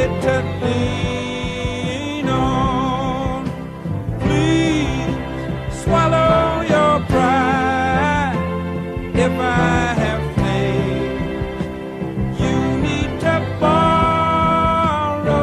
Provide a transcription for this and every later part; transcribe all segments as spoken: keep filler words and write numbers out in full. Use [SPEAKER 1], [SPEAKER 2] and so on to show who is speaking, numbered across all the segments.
[SPEAKER 1] to lean on. Please swallow your pride. If I have faith, you need to borrow,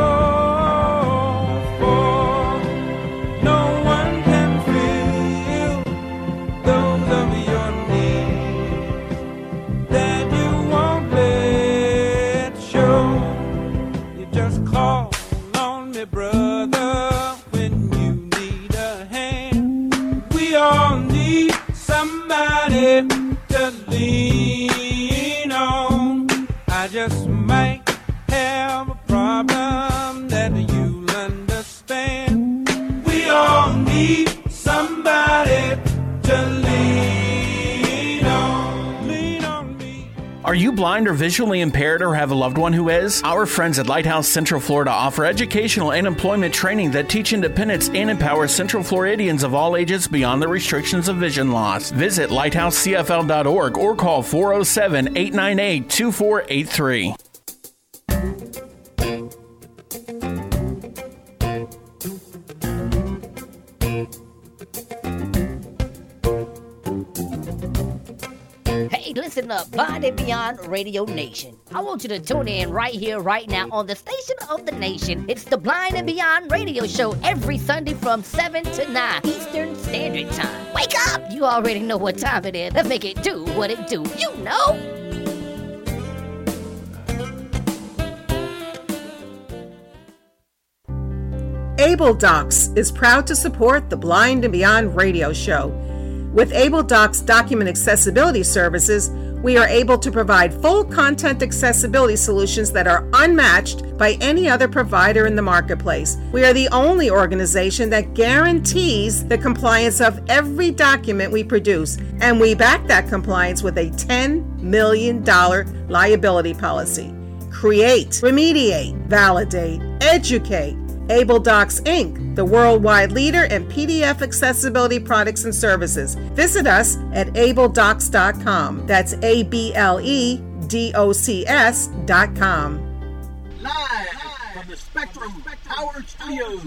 [SPEAKER 1] for no one can fill those of your needs that you won't let show. You just call on me, brother, when you need a hand. We all need somebody to lean on. I just might have a problem that you'll understand. We all need somebody to lean on. Lean on me.
[SPEAKER 2] Are you blind or visually impaired or have a loved one who is? Our friends at Lighthouse Central Florida offer educational and employment training that teach independence and empower Central Floridians of all ages beyond the restrictions of vision loss. Visit lighthouse c f l dot org or call four oh seven, eight nine eight, two four eight three.
[SPEAKER 3] Hey, listen up, Blind and Beyond Radio Nation. I want you to tune in right here, right now on the station of the nation. It's the Blind and Beyond Radio Show every Sunday from seven to nine Eastern Standard Time. Wake up! You already know what time it is. Let's make it do what it do. You know!
[SPEAKER 4] Able Docs is proud to support the Blind and Beyond Radio Show. With Able Docs document accessibility services, we are able to provide full content accessibility solutions that are unmatched by any other provider in the marketplace. We are the only organization that guarantees the compliance of every document we produce, and we back that compliance with a ten million dollars liability policy. Create, remediate, validate, educate. Able Docs Incorporated, the worldwide leader in P D F accessibility products and services. Visit us at able docs dot com. That's A B L E D O C S dot com.
[SPEAKER 5] Live from the Spectrum Power Studios.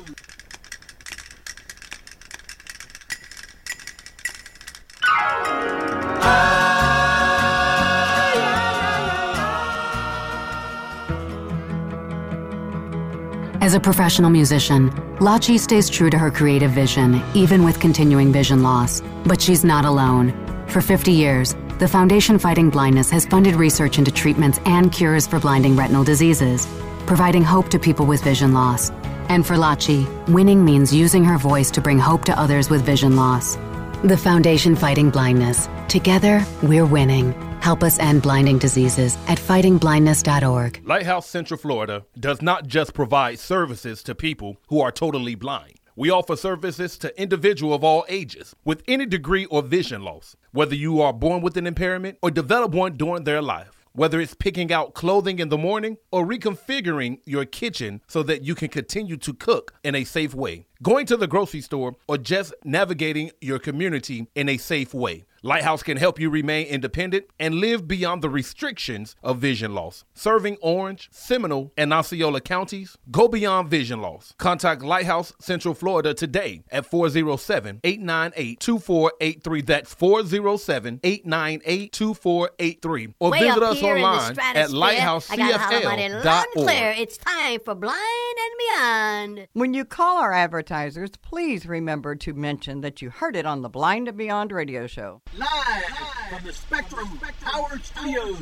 [SPEAKER 6] As a professional musician, Lachi stays true to her creative vision, even with continuing vision loss. But she's not alone. For fifty years, the Foundation Fighting Blindness has funded research into treatments and cures for blinding retinal diseases, providing hope to people with vision loss. And for Lachi, winning means using her voice to bring hope to others with vision loss. The Foundation Fighting Blindness. Together, we're winning. Help us end blinding diseases at fighting blindness dot org.
[SPEAKER 7] Lighthouse Central Florida does not just provide services to people who are totally blind. We offer services to individuals of all ages with any degree or vision loss, whether you are born with an impairment or develop one during their life. Whether it's picking out clothing in the morning or reconfiguring your kitchen so that you can continue to cook in a safe way, going to the grocery store, or just navigating your community in a safe way. Lighthouse can help you remain independent and live beyond the restrictions of vision loss. Serving Orange, Seminole, and Osceola counties, go beyond vision loss. Contact Lighthouse Central Florida today at four oh seven, eight nine eight, two four eight three. That's four oh seven, eight nine eight, two four eight three. Or
[SPEAKER 3] Way
[SPEAKER 7] visit
[SPEAKER 3] up
[SPEAKER 7] us
[SPEAKER 3] here
[SPEAKER 7] online at lighthouse c f l dot org.
[SPEAKER 3] It's time for Blind and Beyond.
[SPEAKER 8] When you call our advertisers, please remember to mention that you heard it on the Blind and Beyond radio show.
[SPEAKER 5] Live from the Spectrum Power Studios.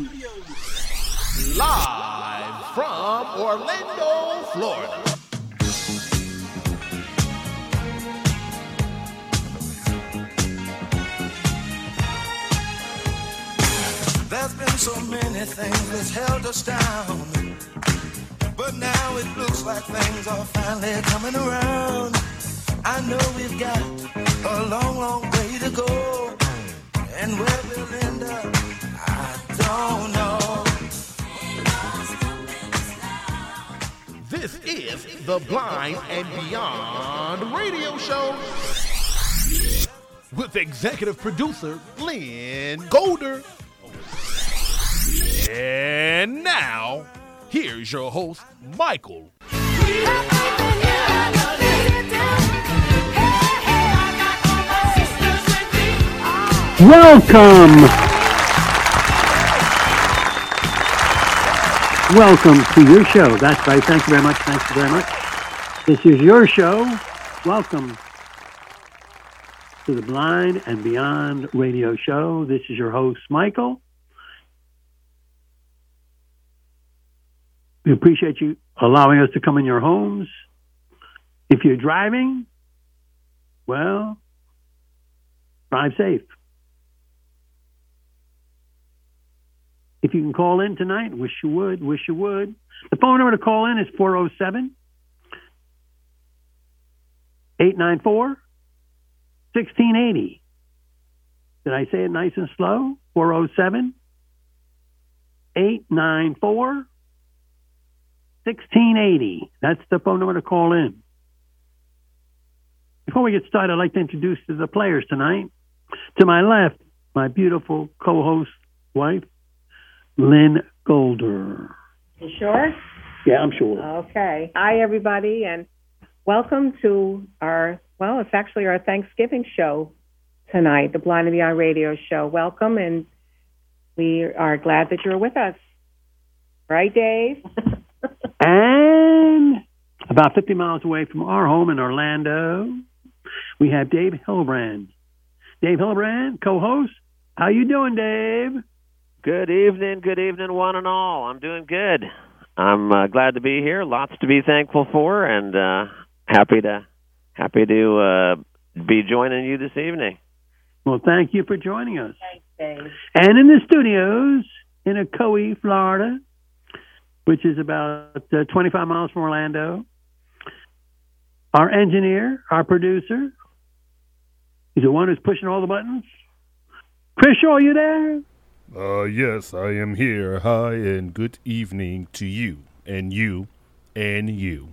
[SPEAKER 7] Live from Orlando, Florida.
[SPEAKER 9] There's been so many things that's held us down, but now it looks like things are finally coming around. I know we've got a long, long way to go, and where we'll end up, I don't know.
[SPEAKER 7] This is the Blind and Beyond radio show with executive producer Lynn Golder. And now, here's your host, Michael.
[SPEAKER 10] Welcome. Welcome to your show. That's right. Thank you very much. Thank you very much. This is your show. Welcome to the Blind and Beyond radio show. This is your host, Michael. We appreciate you allowing us to come in your homes. If you're driving, well, drive safe. If you can call in tonight, wish you would, wish you would. The phone number to call in is four oh seven, eight nine four, one six eight zero. Did I say it nice and slow? four oh seven, eight nine four, one six eight zero. That's the phone number to call in. Before we get started, I'd like to introduce to the players tonight. To my left, my beautiful co-host wife, Lynn Golder.
[SPEAKER 4] You sure?
[SPEAKER 10] Yeah, I'm sure.
[SPEAKER 4] Okay. Hi, everybody, and welcome to our, well, it's actually our Thanksgiving show tonight, the Blind and Beyond radio show. Welcome, and we are glad that you're with us. Right, Dave?
[SPEAKER 10] And about fifty miles away from our home in Orlando, we have Dave Hillebrand. Dave Hillebrand, co-host. How you doing, Dave?
[SPEAKER 11] Good evening, good evening, one and all. I'm doing good. I'm uh, glad to be here. Lots to be thankful for, and uh, happy to happy to uh, be joining you this evening.
[SPEAKER 10] Well, thank you for joining us.
[SPEAKER 4] Thanks, Dave.
[SPEAKER 10] And in the studios in Ocoee, Florida, which is about uh, twenty-five miles from Orlando, our engineer, our producer, he's the one who's pushing all the buttons. Chris Shaw, you there?
[SPEAKER 7] Uh, yes, I am here. Hi, and good evening to you, and you, and you.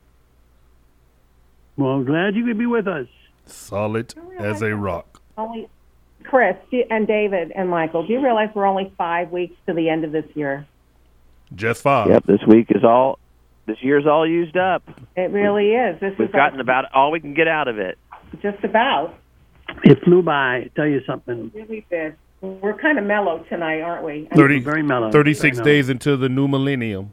[SPEAKER 10] Well, glad you could be with us.
[SPEAKER 7] Solid as a rock.
[SPEAKER 4] Only Chris and David and Michael, do you realize we're only five weeks to the end of this year?
[SPEAKER 7] Just five.
[SPEAKER 11] Yep, this week is all, this year's all used up.
[SPEAKER 4] It really is. This
[SPEAKER 11] We've
[SPEAKER 4] is
[SPEAKER 11] gotten
[SPEAKER 4] our,
[SPEAKER 11] about all we can get out of it.
[SPEAKER 4] just about.
[SPEAKER 10] It flew by. I tell you something.
[SPEAKER 4] It really did. We're kind of mellow tonight, aren't we?
[SPEAKER 7] thirty,
[SPEAKER 10] very mellow.
[SPEAKER 7] thirty-six
[SPEAKER 10] Very mellow.
[SPEAKER 7] days into the new millennium.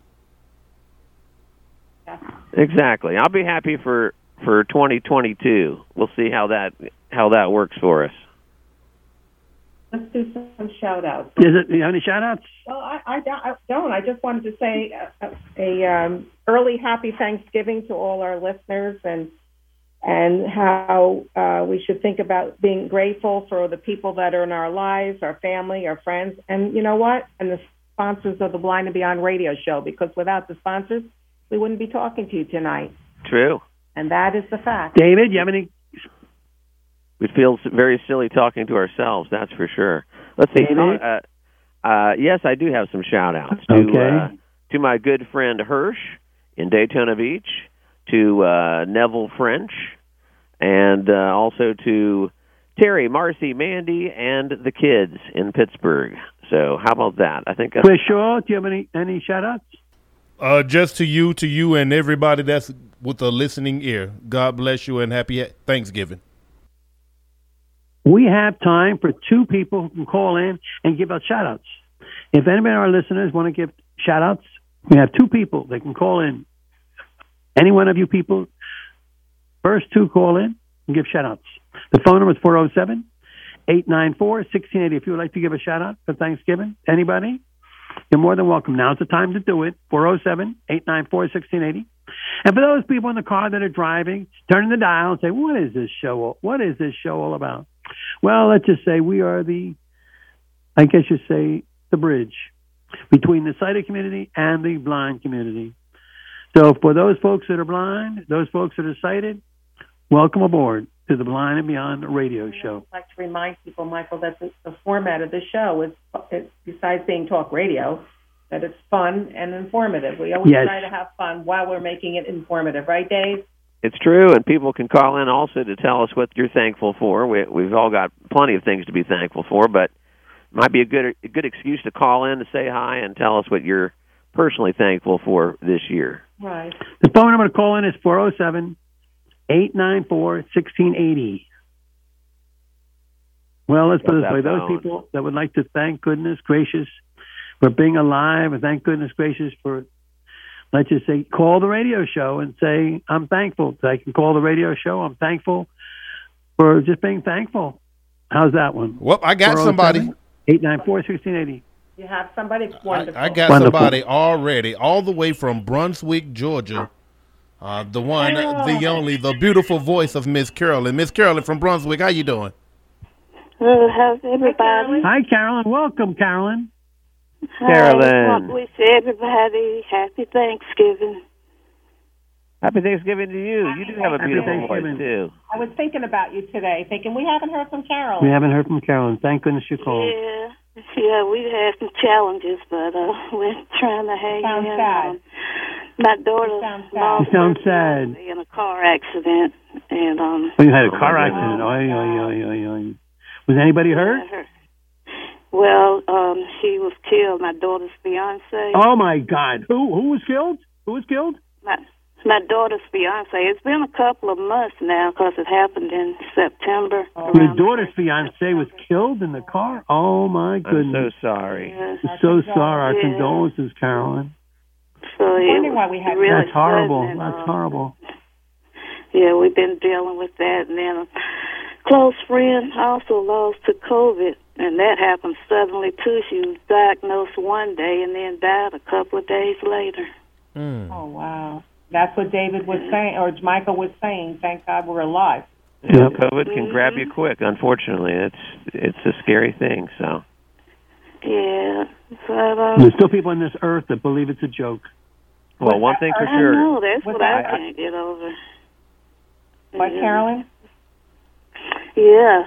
[SPEAKER 11] Exactly. I'll be happy for, for twenty twenty-two. We'll see how that how that works for us.
[SPEAKER 4] Let's do some shout-outs.
[SPEAKER 10] Is it, you have any shout-outs?
[SPEAKER 4] Well, I, I, I don't. I just wanted to say a, a um, early happy Thanksgiving to all our listeners, and and how uh, we should think about being grateful for the people that are in our lives, our family, our friends, and you know what? And the sponsors of the Blind and Beyond radio show, because without the sponsors, we wouldn't be talking to you tonight.
[SPEAKER 11] True.
[SPEAKER 4] And that is the fact.
[SPEAKER 10] David, you have any?
[SPEAKER 11] We'd feel very silly talking to ourselves, that's for sure. Let's see.
[SPEAKER 10] David?
[SPEAKER 11] Uh, uh, yes, I do have some shout-outs.
[SPEAKER 10] Okay.
[SPEAKER 11] To, uh, to my good friend Hirsch in Daytona Beach, to uh, Neville French, and uh, also to Terry, Marcy, Mandy, and the kids in Pittsburgh. So how about that? I think.
[SPEAKER 10] Chris Shaw, do you have any, any shout-outs?
[SPEAKER 7] Uh, just to you, to you, and everybody that's with a listening ear. God bless you and happy Thanksgiving.
[SPEAKER 10] We have time for two people who can call in and give out shout-outs. If anybody of our listeners want to give shout-outs, we have two people that can call in. Any one of you people, first two call in and give shout-outs. The phone number is four oh seven, eight nine four, one six eight zero. If you would like to give a shout-out for Thanksgiving, anybody, you're more than welcome. Now's the time to do it, four oh seven, eight nine four, one six eight zero. And for those people in the car that are driving, turn the dial and say, what is this show? What is this show all about? Well, let's just say we are the, I guess you say, the bridge between the sighted community and the blind community. So for those folks that are blind, those folks that are sighted, welcome aboard to the Blind and Beyond radio show.
[SPEAKER 4] I'd like to remind people, Michael, that the, the format of the show is, is, besides being talk radio, that it's fun and informative. We always
[SPEAKER 10] Yes.
[SPEAKER 4] try to have fun while we're making it informative. Right, Dave?
[SPEAKER 11] It's true, and people can call in also to tell us what you're thankful for. We, we've all got plenty of things to be thankful for, but it might be a good a good excuse to call in to say hi and tell us what you're personally thankful for this year.
[SPEAKER 10] Right. The phone number to call in is four oh seven, eight nine four, one six eight zero. Well, let's put it this way. Those people that would like to thank goodness gracious for being alive and thank goodness gracious for, let's just say, call the radio show and say, I'm thankful. I can call the radio show. I'm thankful for just being thankful. How's that one?
[SPEAKER 7] Well, I got somebody.
[SPEAKER 10] eight nine four, one six eight zero.
[SPEAKER 12] You have somebody wonderful.
[SPEAKER 7] I, I got wonderful. somebody already, all the way from Brunswick, Georgia. Uh, the one, the only, the beautiful voice of Miss Carolyn. Miss Carolyn from Brunswick, how you doing?
[SPEAKER 13] Uh, how's everybody?
[SPEAKER 10] Hi, Carolyn. Welcome, Carolyn.
[SPEAKER 13] Hi.
[SPEAKER 11] Carolyn.
[SPEAKER 13] I want to wish everybody happy Thanksgiving.
[SPEAKER 11] Happy Thanksgiving to you. You do have a
[SPEAKER 10] Happy
[SPEAKER 11] beautiful voice, too.
[SPEAKER 12] I was thinking about you today, thinking we haven't heard from Carolyn.
[SPEAKER 10] We haven't heard from Carolyn. Thank goodness you called.
[SPEAKER 13] Yeah, yeah, we've had some challenges, but uh, we're trying to hang
[SPEAKER 12] Sounds
[SPEAKER 13] in.
[SPEAKER 12] sad.
[SPEAKER 13] Um, my daughter lost
[SPEAKER 10] You sound sad.
[SPEAKER 13] in a car accident, and um.
[SPEAKER 10] Oh, you had a car accident. Oy, oy, oy, oy, oy. Was anybody hurt?
[SPEAKER 13] Her. Well, um, she was killed. My daughter's fiance.
[SPEAKER 10] Oh my God! Who who was killed? Who was killed?
[SPEAKER 13] My my daughter's fiance. It's been a couple of months now because it happened in September.
[SPEAKER 10] Your daughter's fiance was killed in the car. Oh my goodness!
[SPEAKER 11] I'm so sorry.
[SPEAKER 13] Yeah.
[SPEAKER 10] I'm so sorry. Our
[SPEAKER 13] Yeah.
[SPEAKER 10] condolences, Carolyn.
[SPEAKER 13] So
[SPEAKER 12] I'm
[SPEAKER 13] it
[SPEAKER 12] wondering why we
[SPEAKER 13] was
[SPEAKER 12] have
[SPEAKER 13] really
[SPEAKER 10] That's horrible.
[SPEAKER 13] sudden, and,
[SPEAKER 10] That's
[SPEAKER 13] uh,
[SPEAKER 10] horrible.
[SPEAKER 13] Yeah, we've been dealing with that, and then a close friend also lost to COVID, and that happened suddenly too. She was diagnosed one day and then died a couple of days later.
[SPEAKER 7] Mm.
[SPEAKER 12] Oh, wow. That's what David was saying, or Michael was saying. Thank God we're alive.
[SPEAKER 11] Yeah, COVID can grab you quick, unfortunately. It's it's a scary thing, so.
[SPEAKER 13] Yeah. But, um,
[SPEAKER 10] There's still people on this earth that believe it's a joke.
[SPEAKER 11] Well, one thing for
[SPEAKER 13] I
[SPEAKER 11] sure.
[SPEAKER 13] know, that's
[SPEAKER 12] Was
[SPEAKER 13] what
[SPEAKER 12] that-
[SPEAKER 13] I can't get over.
[SPEAKER 12] What,
[SPEAKER 13] Yeah.
[SPEAKER 12] Carolyn?
[SPEAKER 13] Yeah.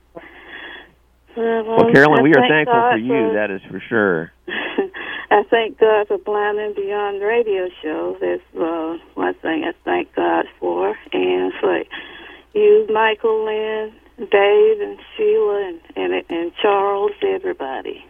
[SPEAKER 13] Well,
[SPEAKER 11] Well, Carolyn,
[SPEAKER 13] I
[SPEAKER 11] we are
[SPEAKER 13] thank
[SPEAKER 11] thankful
[SPEAKER 13] God
[SPEAKER 11] for you, that is for sure.
[SPEAKER 13] I thank God for Blind and Beyond radio show. That's uh, one thing I thank God for. And for you, Michael, and Dave, and Sheila, and, and, and Charles, everybody.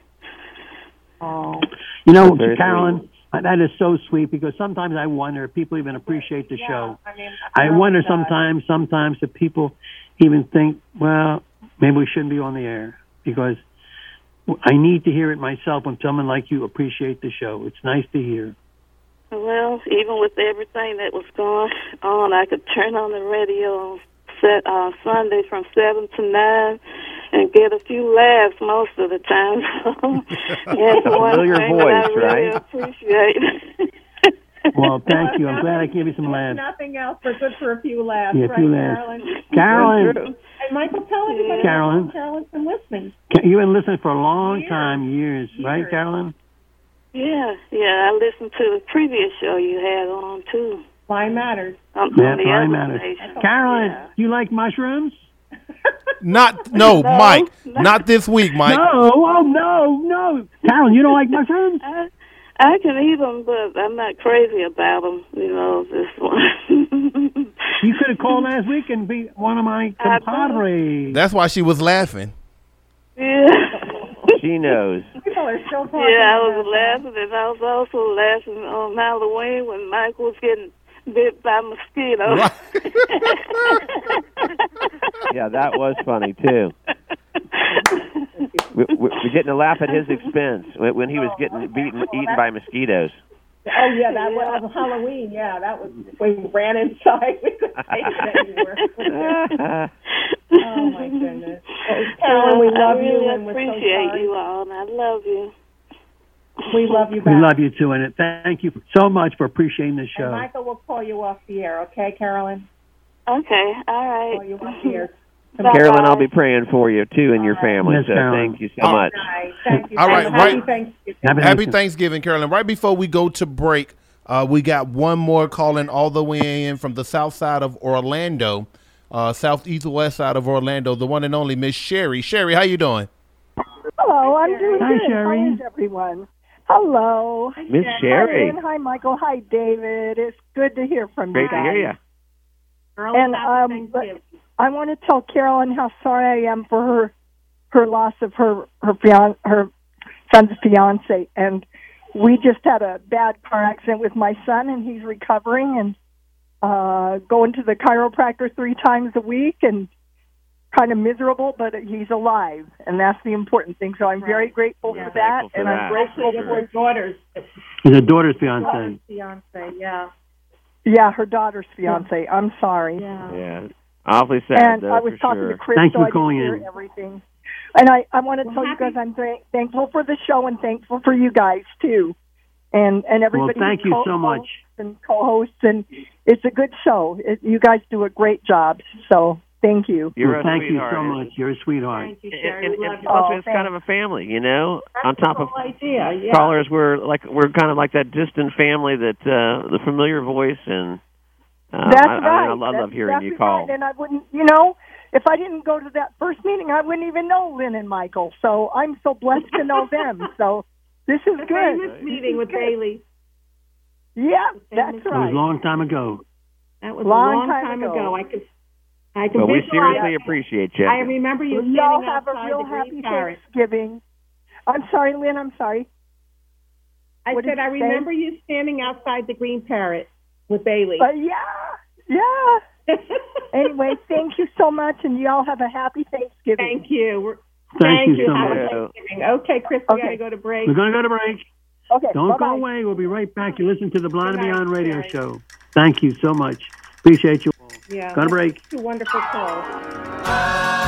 [SPEAKER 12] Oh.
[SPEAKER 10] You know,
[SPEAKER 11] That's very
[SPEAKER 10] Carolyn,
[SPEAKER 11] sweet.
[SPEAKER 10] that is so sweet because sometimes I wonder if people even appreciate the
[SPEAKER 12] Yeah,
[SPEAKER 10] show.
[SPEAKER 12] I mean,
[SPEAKER 10] I
[SPEAKER 12] oh,
[SPEAKER 10] wonder
[SPEAKER 12] God.
[SPEAKER 10] sometimes, sometimes if people even think, well, maybe we shouldn't be on the air because I need to hear it myself when someone like you appreciate the show. It's nice to hear.
[SPEAKER 13] Well, even with everything that was going on, I could turn on the radio on set, uh, Sunday from seven to nine and get a few laughs most of the time. That's
[SPEAKER 11] A
[SPEAKER 13] one
[SPEAKER 11] familiar
[SPEAKER 13] thing
[SPEAKER 11] voice,
[SPEAKER 13] that I really
[SPEAKER 11] right?
[SPEAKER 13] appreciate.
[SPEAKER 10] Well, thank you. I'm glad I gave you some laughs.
[SPEAKER 12] Nothing else but good for a few laughs,
[SPEAKER 10] Yeah, a
[SPEAKER 12] right,
[SPEAKER 10] few laughs.
[SPEAKER 12] Carolyn?
[SPEAKER 10] Carolyn,
[SPEAKER 12] And Michael, tell everybody
[SPEAKER 10] Carolyn.
[SPEAKER 12] how Carolyn's been listening.
[SPEAKER 10] you've been listening for a long
[SPEAKER 12] Years.
[SPEAKER 10] time, years, right,
[SPEAKER 12] Years.
[SPEAKER 10] Carolyn?
[SPEAKER 13] Yeah, yeah, I listened to the previous show you had on, too.
[SPEAKER 12] Blind Matters.
[SPEAKER 13] On,
[SPEAKER 10] Yeah,
[SPEAKER 13] on the
[SPEAKER 10] Blind
[SPEAKER 13] other
[SPEAKER 10] Matters.
[SPEAKER 13] station.
[SPEAKER 10] Carolyn,
[SPEAKER 13] Yeah.
[SPEAKER 10] you like mushrooms?
[SPEAKER 7] Not, no,
[SPEAKER 13] No,
[SPEAKER 7] Mike.
[SPEAKER 13] no.
[SPEAKER 7] Not this week, Mike.
[SPEAKER 10] No, oh, no, no. Carolyn, you don't like mushrooms?
[SPEAKER 13] I, I can eat them, but I'm not crazy about them, you know, this one.
[SPEAKER 10] You could have called last week and be one of my
[SPEAKER 13] I
[SPEAKER 10] compadres.
[SPEAKER 7] That's why she was laughing.
[SPEAKER 13] Yeah.
[SPEAKER 11] She knows.
[SPEAKER 12] People are still talking
[SPEAKER 13] Yeah, I was
[SPEAKER 12] about
[SPEAKER 13] laughing, and I was also laughing on Halloween when Mike was getting bit by mosquitoes.
[SPEAKER 11] Yeah, that was funny, too. we, we, we're getting a laugh at his expense when when he was getting beaten, eaten by mosquitoes.
[SPEAKER 12] Oh, yeah, that was Halloween. Yeah, that was when we ran inside. We couldn't take it anymore. Oh, my goodness. Carolyn, we love
[SPEAKER 13] I really
[SPEAKER 12] you, and we're so
[SPEAKER 13] appreciate
[SPEAKER 12] sorry.
[SPEAKER 13] you all, and I love you.
[SPEAKER 12] We love you
[SPEAKER 10] We
[SPEAKER 12] back.
[SPEAKER 10] love you too, and thank you so much for appreciating the
[SPEAKER 12] And
[SPEAKER 10] show.
[SPEAKER 12] Michael will call you off the air, okay, Carolyn?
[SPEAKER 13] Okay, all right.
[SPEAKER 12] Call you off the air.
[SPEAKER 11] Carolyn, I'll be praying for you, too, and your family,
[SPEAKER 10] Yes,
[SPEAKER 11] so
[SPEAKER 10] Carolyn.
[SPEAKER 11] thank you so much.
[SPEAKER 12] Nice. Thank you.
[SPEAKER 7] All right,
[SPEAKER 12] Happy
[SPEAKER 7] right.
[SPEAKER 12] Thanksgiving.
[SPEAKER 10] Happy
[SPEAKER 7] Happy
[SPEAKER 10] Thanksgiving.
[SPEAKER 7] Thanksgiving, Carolyn. Right before we go to break, uh, we got one more calling all the way in from the south side of Orlando, uh, southeast west side of Orlando, the one and only Miss Sherry. Sherry, how you doing?
[SPEAKER 14] Hello, I'm doing
[SPEAKER 10] Hi,
[SPEAKER 14] good.
[SPEAKER 10] Sherry.
[SPEAKER 14] How is everyone? Hello.
[SPEAKER 11] Miss Sherry.
[SPEAKER 14] Hi, Lynn. Hi, Michael. Hi, David. It's good to hear from
[SPEAKER 11] Great
[SPEAKER 14] you
[SPEAKER 11] to
[SPEAKER 14] guys.
[SPEAKER 11] hear you.
[SPEAKER 14] And um, but I want to tell Carolyn how sorry I am for her her loss of her her fian- her son's fiance. And we just had a bad car accident with my son, and he's recovering and uh, going to the chiropractor three times a week and kind of miserable, but he's alive, and that's the important thing. So I'm right. very grateful yeah. for that,
[SPEAKER 11] for
[SPEAKER 14] and
[SPEAKER 11] that.
[SPEAKER 14] I'm grateful
[SPEAKER 12] for
[SPEAKER 14] for
[SPEAKER 12] his daughter's.
[SPEAKER 10] His daughter's fiance.
[SPEAKER 12] Daughter's fiance, yeah.
[SPEAKER 14] Yeah, her daughter's fiance. Yeah. I'm sorry.
[SPEAKER 11] Yeah. yeah. Awfully sad,
[SPEAKER 14] And
[SPEAKER 11] though,
[SPEAKER 14] I was
[SPEAKER 11] for
[SPEAKER 14] talking
[SPEAKER 11] sure.
[SPEAKER 14] to Chris,
[SPEAKER 10] Thank
[SPEAKER 14] so
[SPEAKER 10] you
[SPEAKER 14] I
[SPEAKER 10] for calling
[SPEAKER 14] didn't hear
[SPEAKER 10] in.
[SPEAKER 14] everything. And I, I want to
[SPEAKER 12] well,
[SPEAKER 14] tell
[SPEAKER 12] happy-
[SPEAKER 14] you guys I'm th- thankful for the show and thankful for you guys, too. And and everybody
[SPEAKER 10] Well, thank
[SPEAKER 14] who
[SPEAKER 10] you so much.
[SPEAKER 14] co-hosts and co-hosts, and it's a good show. It, you guys do a great job, so thank you.
[SPEAKER 11] You're
[SPEAKER 10] well,
[SPEAKER 11] a
[SPEAKER 10] thank
[SPEAKER 11] sweetheart.
[SPEAKER 10] you so much. You're a sweetheart.
[SPEAKER 12] Thank you,
[SPEAKER 11] And,
[SPEAKER 12] Sherry.
[SPEAKER 11] and,
[SPEAKER 12] We
[SPEAKER 11] and
[SPEAKER 12] love you.
[SPEAKER 11] plus,
[SPEAKER 14] Oh,
[SPEAKER 11] it's kind of a family, you know.
[SPEAKER 12] That's
[SPEAKER 11] On top
[SPEAKER 12] the
[SPEAKER 11] of
[SPEAKER 12] whole idea, yeah.
[SPEAKER 11] callers, we're like we're kind of like that distant family that uh, the familiar voice, and uh,
[SPEAKER 14] That's
[SPEAKER 11] I,
[SPEAKER 14] right.
[SPEAKER 11] I, I love,
[SPEAKER 14] That's
[SPEAKER 11] love hearing
[SPEAKER 14] exactly
[SPEAKER 11] you call.
[SPEAKER 14] Right. And I wouldn't, you know, if I didn't go to that first meeting, I wouldn't even know Lynn and Michael. So I'm so blessed to know them. So this is
[SPEAKER 12] The
[SPEAKER 14] good.
[SPEAKER 12] famous meeting with Bailey.
[SPEAKER 14] Yeah, that's
[SPEAKER 10] It was
[SPEAKER 14] right.
[SPEAKER 10] a long time ago.
[SPEAKER 12] That was
[SPEAKER 14] Long
[SPEAKER 12] a long
[SPEAKER 14] time
[SPEAKER 12] time,
[SPEAKER 14] ago.
[SPEAKER 12] ago. I could, I can
[SPEAKER 11] But we
[SPEAKER 12] visualize.
[SPEAKER 11] seriously appreciate you.
[SPEAKER 12] I remember you
[SPEAKER 14] Well,
[SPEAKER 12] standing
[SPEAKER 14] y'all have a
[SPEAKER 12] outside
[SPEAKER 14] real
[SPEAKER 12] the
[SPEAKER 14] happy
[SPEAKER 12] Green Parrot.
[SPEAKER 14] Thanksgiving. I'm sorry, Lynn. I'm sorry.
[SPEAKER 12] I
[SPEAKER 14] What
[SPEAKER 12] said
[SPEAKER 14] did
[SPEAKER 12] I
[SPEAKER 14] you say?
[SPEAKER 12] remember you standing outside the Green Parrot with Bailey.
[SPEAKER 14] But yeah, yeah. Anyway, thank you so much, and y'all have a happy Thanksgiving.
[SPEAKER 12] Thank you. We're,
[SPEAKER 10] Thank you so
[SPEAKER 12] Happy
[SPEAKER 10] much.
[SPEAKER 12] Thanksgiving. Okay, Chris, we
[SPEAKER 14] Okay.
[SPEAKER 12] got to go to break.
[SPEAKER 10] We're going to go to break.
[SPEAKER 14] Okay,
[SPEAKER 10] Don't
[SPEAKER 14] bye-bye.
[SPEAKER 10] go away. We'll be right back. You listen to the Blind and
[SPEAKER 12] Good night,
[SPEAKER 10] Beyond radio
[SPEAKER 12] Sherry.
[SPEAKER 10] show. Thank you so much. Appreciate you all.
[SPEAKER 12] Yeah.
[SPEAKER 10] Go to break.
[SPEAKER 12] Two wonderful calls.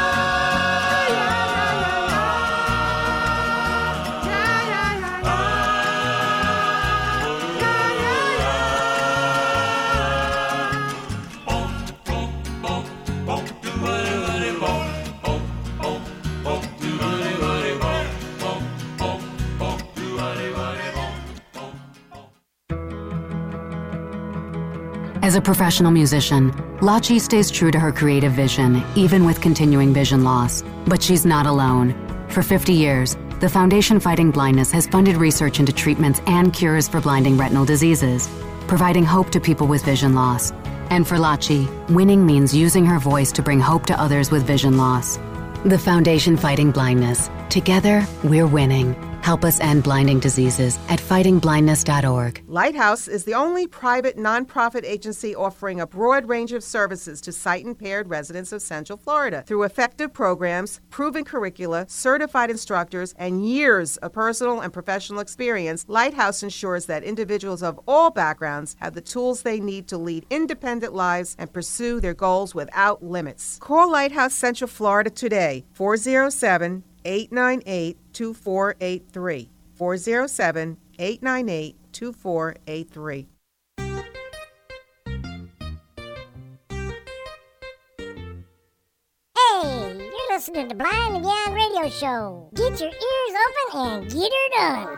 [SPEAKER 6] As a professional musician, Lachi stays true to her creative vision, even with continuing vision loss. But she's not alone. For fifty years, the Foundation Fighting Blindness has funded research into treatments and cures for blinding retinal diseases, providing hope to people with vision loss. And for Lachi, winning means using her voice to bring hope to others with vision loss. The Foundation Fighting Blindness. Together, we're winning. Help us end blinding diseases at fighting blindness dot org.
[SPEAKER 4] Lighthouse is the only private nonprofit agency offering a broad range of services to sight-impaired residents of Central Florida. Through effective programs, proven curricula, certified instructors, and years of personal and professional experience, Lighthouse ensures that individuals of all backgrounds have the tools they need to lead independent lives and pursue their goals without limits. Call Lighthouse Central Florida today, four oh seven, eight nine eight, two four eight three, four oh seven, eight nine eight, two four eight three.
[SPEAKER 15] Hey, you're listening to Blind and Beyond Radio Show. Get your ears open and get her done.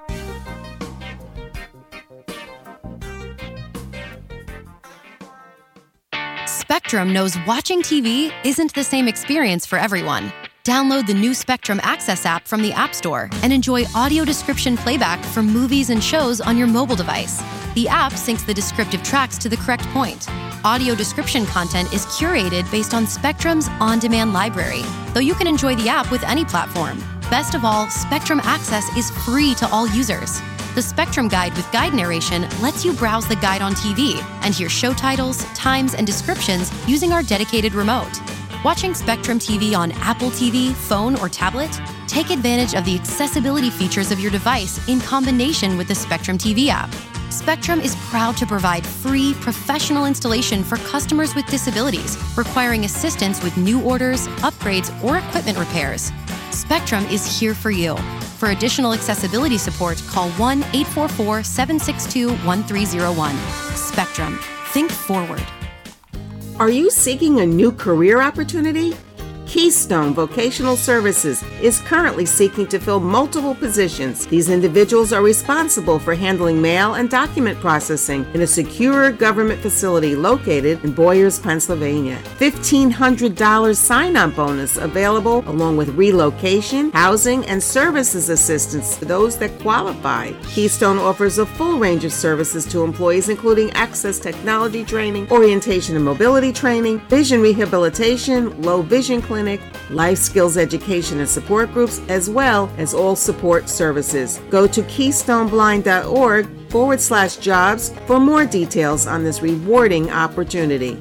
[SPEAKER 16] Spectrum knows watching T V isn't the same experience for everyone. Download the new Spectrum Access app from the App Store and enjoy audio description playback for movies and shows on your mobile device. The app syncs the descriptive tracks to the correct point. Audio description content is curated based on Spectrum's on-demand library, though you can enjoy the app with any platform. Best of all, Spectrum Access is free to all users. The Spectrum Guide with guide narration lets you browse the guide on T V and hear show titles, times, and descriptions using our dedicated remote. Watching Spectrum T V on Apple T V, phone, or tablet? Take advantage of the accessibility features of your device in combination with the Spectrum T V app. Spectrum is proud to provide free, professional installation for customers with disabilities requiring assistance with new orders, upgrades, or equipment repairs. Spectrum is here for you. For additional accessibility support, call one eight four four, seven six two, one three zero one. Spectrum. Think forward.
[SPEAKER 4] Are you seeking a new career opportunity? Keystone Vocational Services is currently seeking to fill multiple positions. These individuals are responsible for handling mail and document processing in a secure government facility located in Boyers, Pennsylvania. fifteen hundred dollars sign-on bonus available along with relocation, housing, and services assistance to those that qualify. Keystone offers a full range of services to employees including access technology training, orientation and mobility training, vision rehabilitation, low vision clinic, clinic, life skills education and support groups, as well as all support services. Go to keystoneblind.org forward slash jobs for more details on this rewarding opportunity.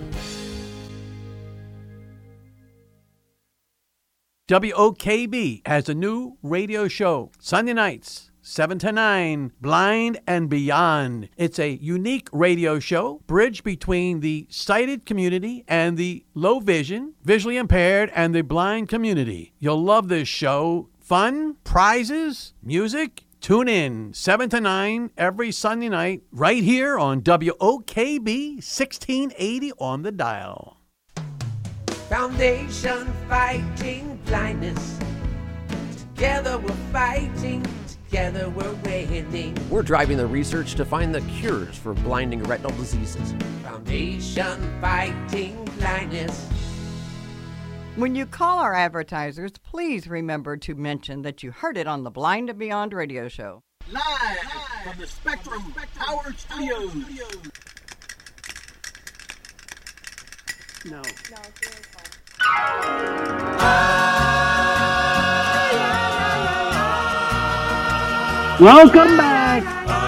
[SPEAKER 17] W O K B has a new radio show, Sunday nights, seven to nine, Blind and Beyond. It's a unique radio show, bridge between the sighted community and the low vision, visually impaired, and the blind community. You'll love this show. Fun, prizes, music. Tune in seven to nine every Sunday night right here on W O K B sixteen eighty on the dial.
[SPEAKER 18] Foundation fighting blindness. Together we're fighting. Together we're winning.
[SPEAKER 19] We're driving the research to find the cures for blinding retinal diseases.
[SPEAKER 18] Foundation fighting blindness.
[SPEAKER 8] When you call our advertisers, please remember to mention that you heard it on the Blind and Beyond radio show.
[SPEAKER 5] Live from the Spectrum Power Studios.
[SPEAKER 10] No.
[SPEAKER 12] No,
[SPEAKER 10] Welcome back.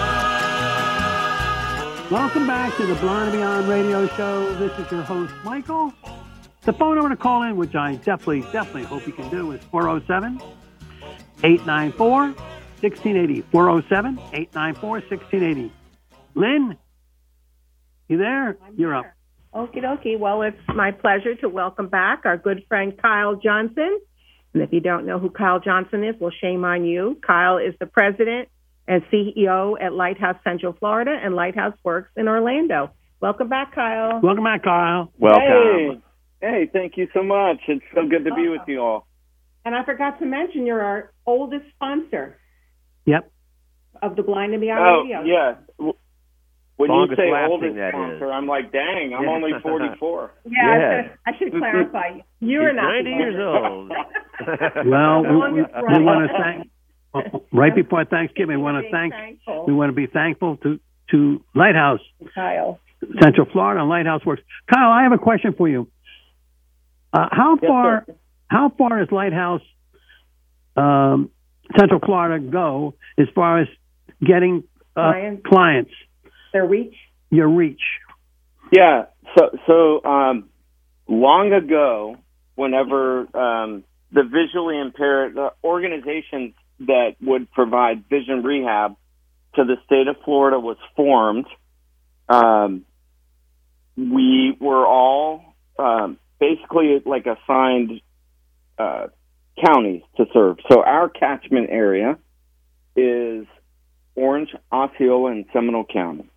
[SPEAKER 10] Welcome back to the Blind and Beyond radio show. This is your host, Michael. The phone number to call in, which I definitely, definitely hope you can do, is four oh seven, eight nine four, one six eight oh. four oh seven, eight nine four, one six eight oh. Lynn, you there?
[SPEAKER 12] I'm
[SPEAKER 10] You're
[SPEAKER 12] here.
[SPEAKER 10] up.
[SPEAKER 12] Okie dokie. Well, it's my pleasure to welcome back our good friend Kyle Johnson. And if you don't know who Kyle Johnson is, well, shame on you. Kyle is the president and C E O at Lighthouse Central Florida and Lighthouse Works in Orlando. Welcome back, Kyle.
[SPEAKER 10] Welcome back, Kyle.
[SPEAKER 20] Welcome. Hey, hey, thank you so much. It's so good to be with you all.
[SPEAKER 12] And I forgot to mention you're our oldest sponsor
[SPEAKER 10] Yep.
[SPEAKER 12] of the Blind and Beyond
[SPEAKER 20] Oh,
[SPEAKER 12] Radio.
[SPEAKER 20] yeah. When
[SPEAKER 11] Longest
[SPEAKER 20] you say
[SPEAKER 11] lasting,
[SPEAKER 20] oldest
[SPEAKER 11] that
[SPEAKER 20] sponsor,
[SPEAKER 11] is.
[SPEAKER 20] I'm like, dang, I'm only forty-four.
[SPEAKER 12] Yeah,
[SPEAKER 11] Yeah.
[SPEAKER 12] I should, I should clarify. You're
[SPEAKER 11] He's
[SPEAKER 12] not
[SPEAKER 11] ninety
[SPEAKER 12] the
[SPEAKER 11] years
[SPEAKER 12] oldest.
[SPEAKER 11] old.
[SPEAKER 10] Well, we,
[SPEAKER 12] Longest
[SPEAKER 10] we
[SPEAKER 12] running.
[SPEAKER 10] want to thank, right before Thanksgiving, we want to
[SPEAKER 12] Being
[SPEAKER 10] thank,
[SPEAKER 12] thankful.
[SPEAKER 10] we want to be thankful to, to Lighthouse
[SPEAKER 12] Kyle.
[SPEAKER 10] Central Florida and Lighthouse Works. Kyle, I have a question for you. Uh, how
[SPEAKER 20] Yes,
[SPEAKER 10] far,
[SPEAKER 20] sir.
[SPEAKER 10] how far does Lighthouse um, Central Florida go as far as getting uh,
[SPEAKER 12] Clients.
[SPEAKER 10] clients,
[SPEAKER 12] Their reach?
[SPEAKER 10] your reach?
[SPEAKER 20] Yeah. So, so um, long ago, whenever um, the visually impaired the organizations that would provide vision rehab to the state of Florida was formed, um, we were all um, basically like assigned uh, counties to serve. So our catchment area is Orange, Osceola, and Seminole County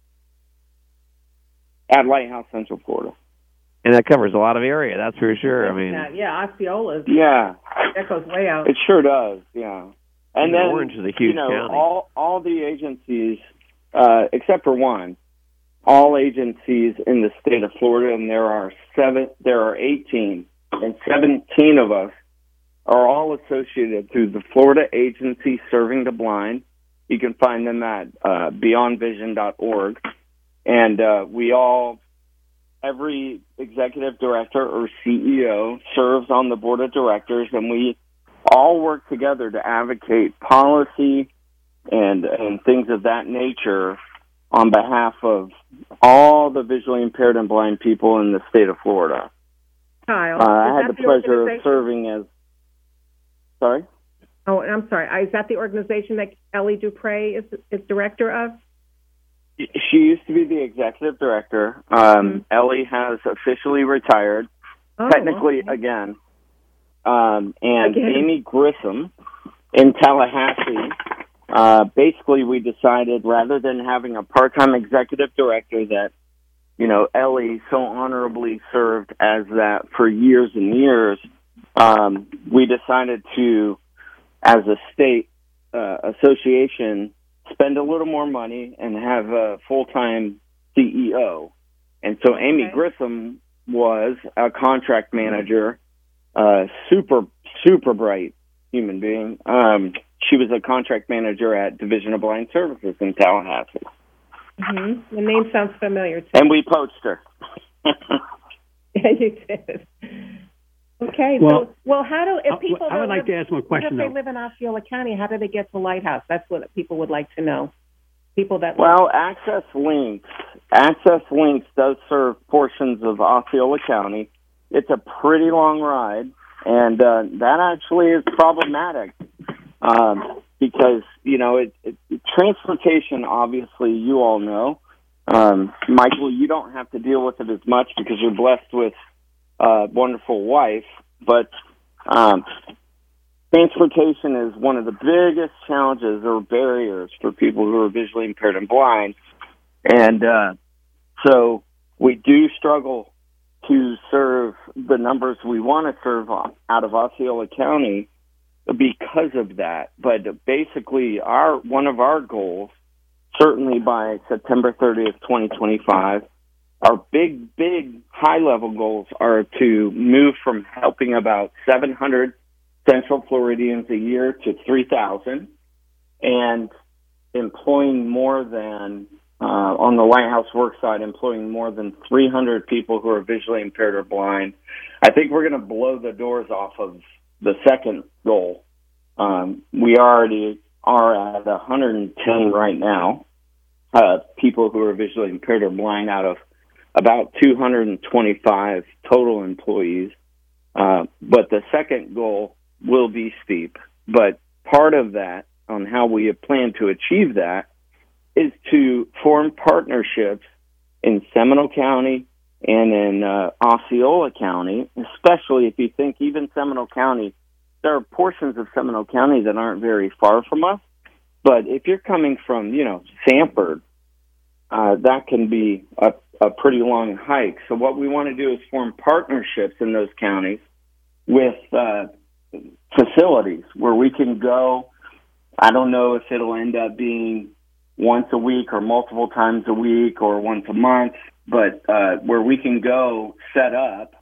[SPEAKER 20] at Lighthouse Central Florida.
[SPEAKER 11] And that covers a lot of area, that's for sure. I mean,
[SPEAKER 12] Yeah, yeah, Osceola's.
[SPEAKER 20] Yeah,
[SPEAKER 12] That goes way out.
[SPEAKER 20] it sure does. Yeah, and
[SPEAKER 11] And
[SPEAKER 20] then
[SPEAKER 11] Orange is a huge
[SPEAKER 20] you know
[SPEAKER 11] county.
[SPEAKER 20] all all the agencies uh, except for one, all agencies in the state of Florida, and there are seven, there are eighteen, and seventeen of us are all associated through the Florida Agency Serving the Blind. You can find them at uh, beyond vision dot org. And uh, we all, every executive director or C E O serves on the board of directors, and we all work together to advocate policy and and things of that nature on behalf of all the visually impaired and blind people in the state of Florida.
[SPEAKER 12] Kyle,
[SPEAKER 20] Uh, I
[SPEAKER 12] is
[SPEAKER 20] had
[SPEAKER 12] that
[SPEAKER 20] the pleasure of
[SPEAKER 12] organization-
[SPEAKER 20] serving as, sorry?
[SPEAKER 12] Oh, I'm sorry. Uh, Is that the organization that Ellie Dupre is is director of?
[SPEAKER 20] She used to be the executive director. Um, Ellie has officially retired,
[SPEAKER 12] Oh,
[SPEAKER 20] technically
[SPEAKER 12] okay.
[SPEAKER 20] again. Um, and
[SPEAKER 12] Again.
[SPEAKER 20] Amy Grissom in Tallahassee, uh, basically we decided rather than having a part-time executive director that, you know, Ellie so honorably served as that for years and years, um, we decided to, as a state uh, association, spend a little more money and have a full-time C E O. And so Amy
[SPEAKER 12] Okay.
[SPEAKER 20] Grissom was a contract manager, uh, super, super bright human being. Um, she was a contract manager at Division of Blind Services in Tallahassee.
[SPEAKER 12] Mm-hmm. The name sounds familiar too.
[SPEAKER 20] And we poached her.
[SPEAKER 12] Yeah, you did. Okay.
[SPEAKER 10] Well,
[SPEAKER 12] so, well, how do
[SPEAKER 10] uh,
[SPEAKER 12] if people?
[SPEAKER 10] I would
[SPEAKER 12] that
[SPEAKER 10] like
[SPEAKER 12] live,
[SPEAKER 10] to ask one question,
[SPEAKER 12] If they
[SPEAKER 10] though.
[SPEAKER 12] live in Osceola County, how do they get to Lighthouse? That's what people would like to know. People that
[SPEAKER 20] Well, Access Links, Access Links does serve portions of Osceola County. It's a pretty long ride, and uh, that actually is problematic um, because, you know, it, it, transportation, obviously, you all know. Um, Michael, you don't have to deal with it as much because you're blessed with a wonderful wife, but um, transportation is one of the biggest challenges or barriers for people who are visually impaired and blind. And uh, so we do struggle to serve the numbers we want to serve out of Osceola County because of that. But basically, our one of our goals, certainly by September thirtieth, twenty twenty-five, our big, big high-level goals are to move from helping about seven hundred Central Floridians a year to three thousand, and employing more than, uh, on the Lighthouse work side, employing more than three hundred people who are visually impaired or blind. I think we're going to blow the doors off of the second goal. Um, we already are at one hundred ten right now, uh, people who are visually impaired or blind out of about two hundred twenty-five total employees. Uh, but the second goal will be steep. But part of that, on how we plan to achieve that, is to form partnerships in Seminole County and in uh, Osceola County, especially if you think even Seminole County, there are portions of Seminole County that aren't very far from us. But if you're coming from, you know, Sanford, uh, that can be a, a pretty long hike. So what we want to do is form partnerships in those counties with uh, facilities where we can go. I don't know if it'll end up being once a week or multiple times a week or once a month, but uh, where we can go set up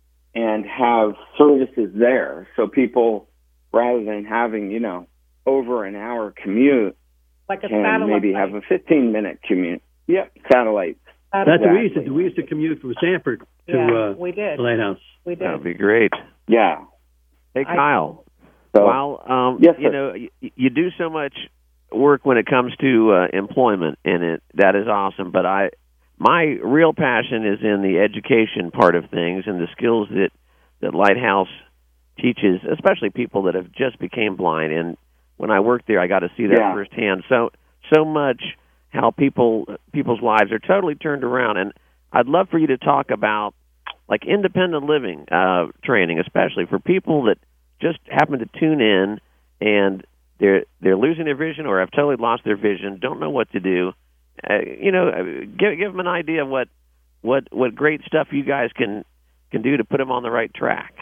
[SPEAKER 20] and have services there. So people, rather than having, you know, over an hour commute,
[SPEAKER 12] like a
[SPEAKER 20] can
[SPEAKER 12] satellite
[SPEAKER 20] maybe
[SPEAKER 12] site.
[SPEAKER 20] have a fifteen minute commute. Yep, satellite.
[SPEAKER 10] That's what we used
[SPEAKER 20] Exactly.
[SPEAKER 10] to do. We used to commute from Sanford to
[SPEAKER 12] Yeah,
[SPEAKER 10] uh,
[SPEAKER 12] we did.
[SPEAKER 10] the Lighthouse.
[SPEAKER 12] We did.
[SPEAKER 19] That'd be great.
[SPEAKER 20] Yeah.
[SPEAKER 19] Hey,
[SPEAKER 12] I-
[SPEAKER 19] Kyle.
[SPEAKER 20] So,
[SPEAKER 19] While um,
[SPEAKER 20] Yes,
[SPEAKER 19] you
[SPEAKER 20] sir.
[SPEAKER 19] know, you, you do so much work when it comes to uh, employment, and it that is awesome. But I, my real passion is in the education part of things and the skills that that Lighthouse teaches, especially people that have just became blind. And when I worked there, I got to see that
[SPEAKER 20] Yeah.
[SPEAKER 19] firsthand. So so much how people people's lives are totally turned around. And I'd love for you to talk about like independent living uh, training, especially for people that just happen to tune in and they're they're losing their vision or have totally lost their vision, don't know what to do. Uh, you know, give give them an idea of what what what great stuff you guys can can do to put them on the right track.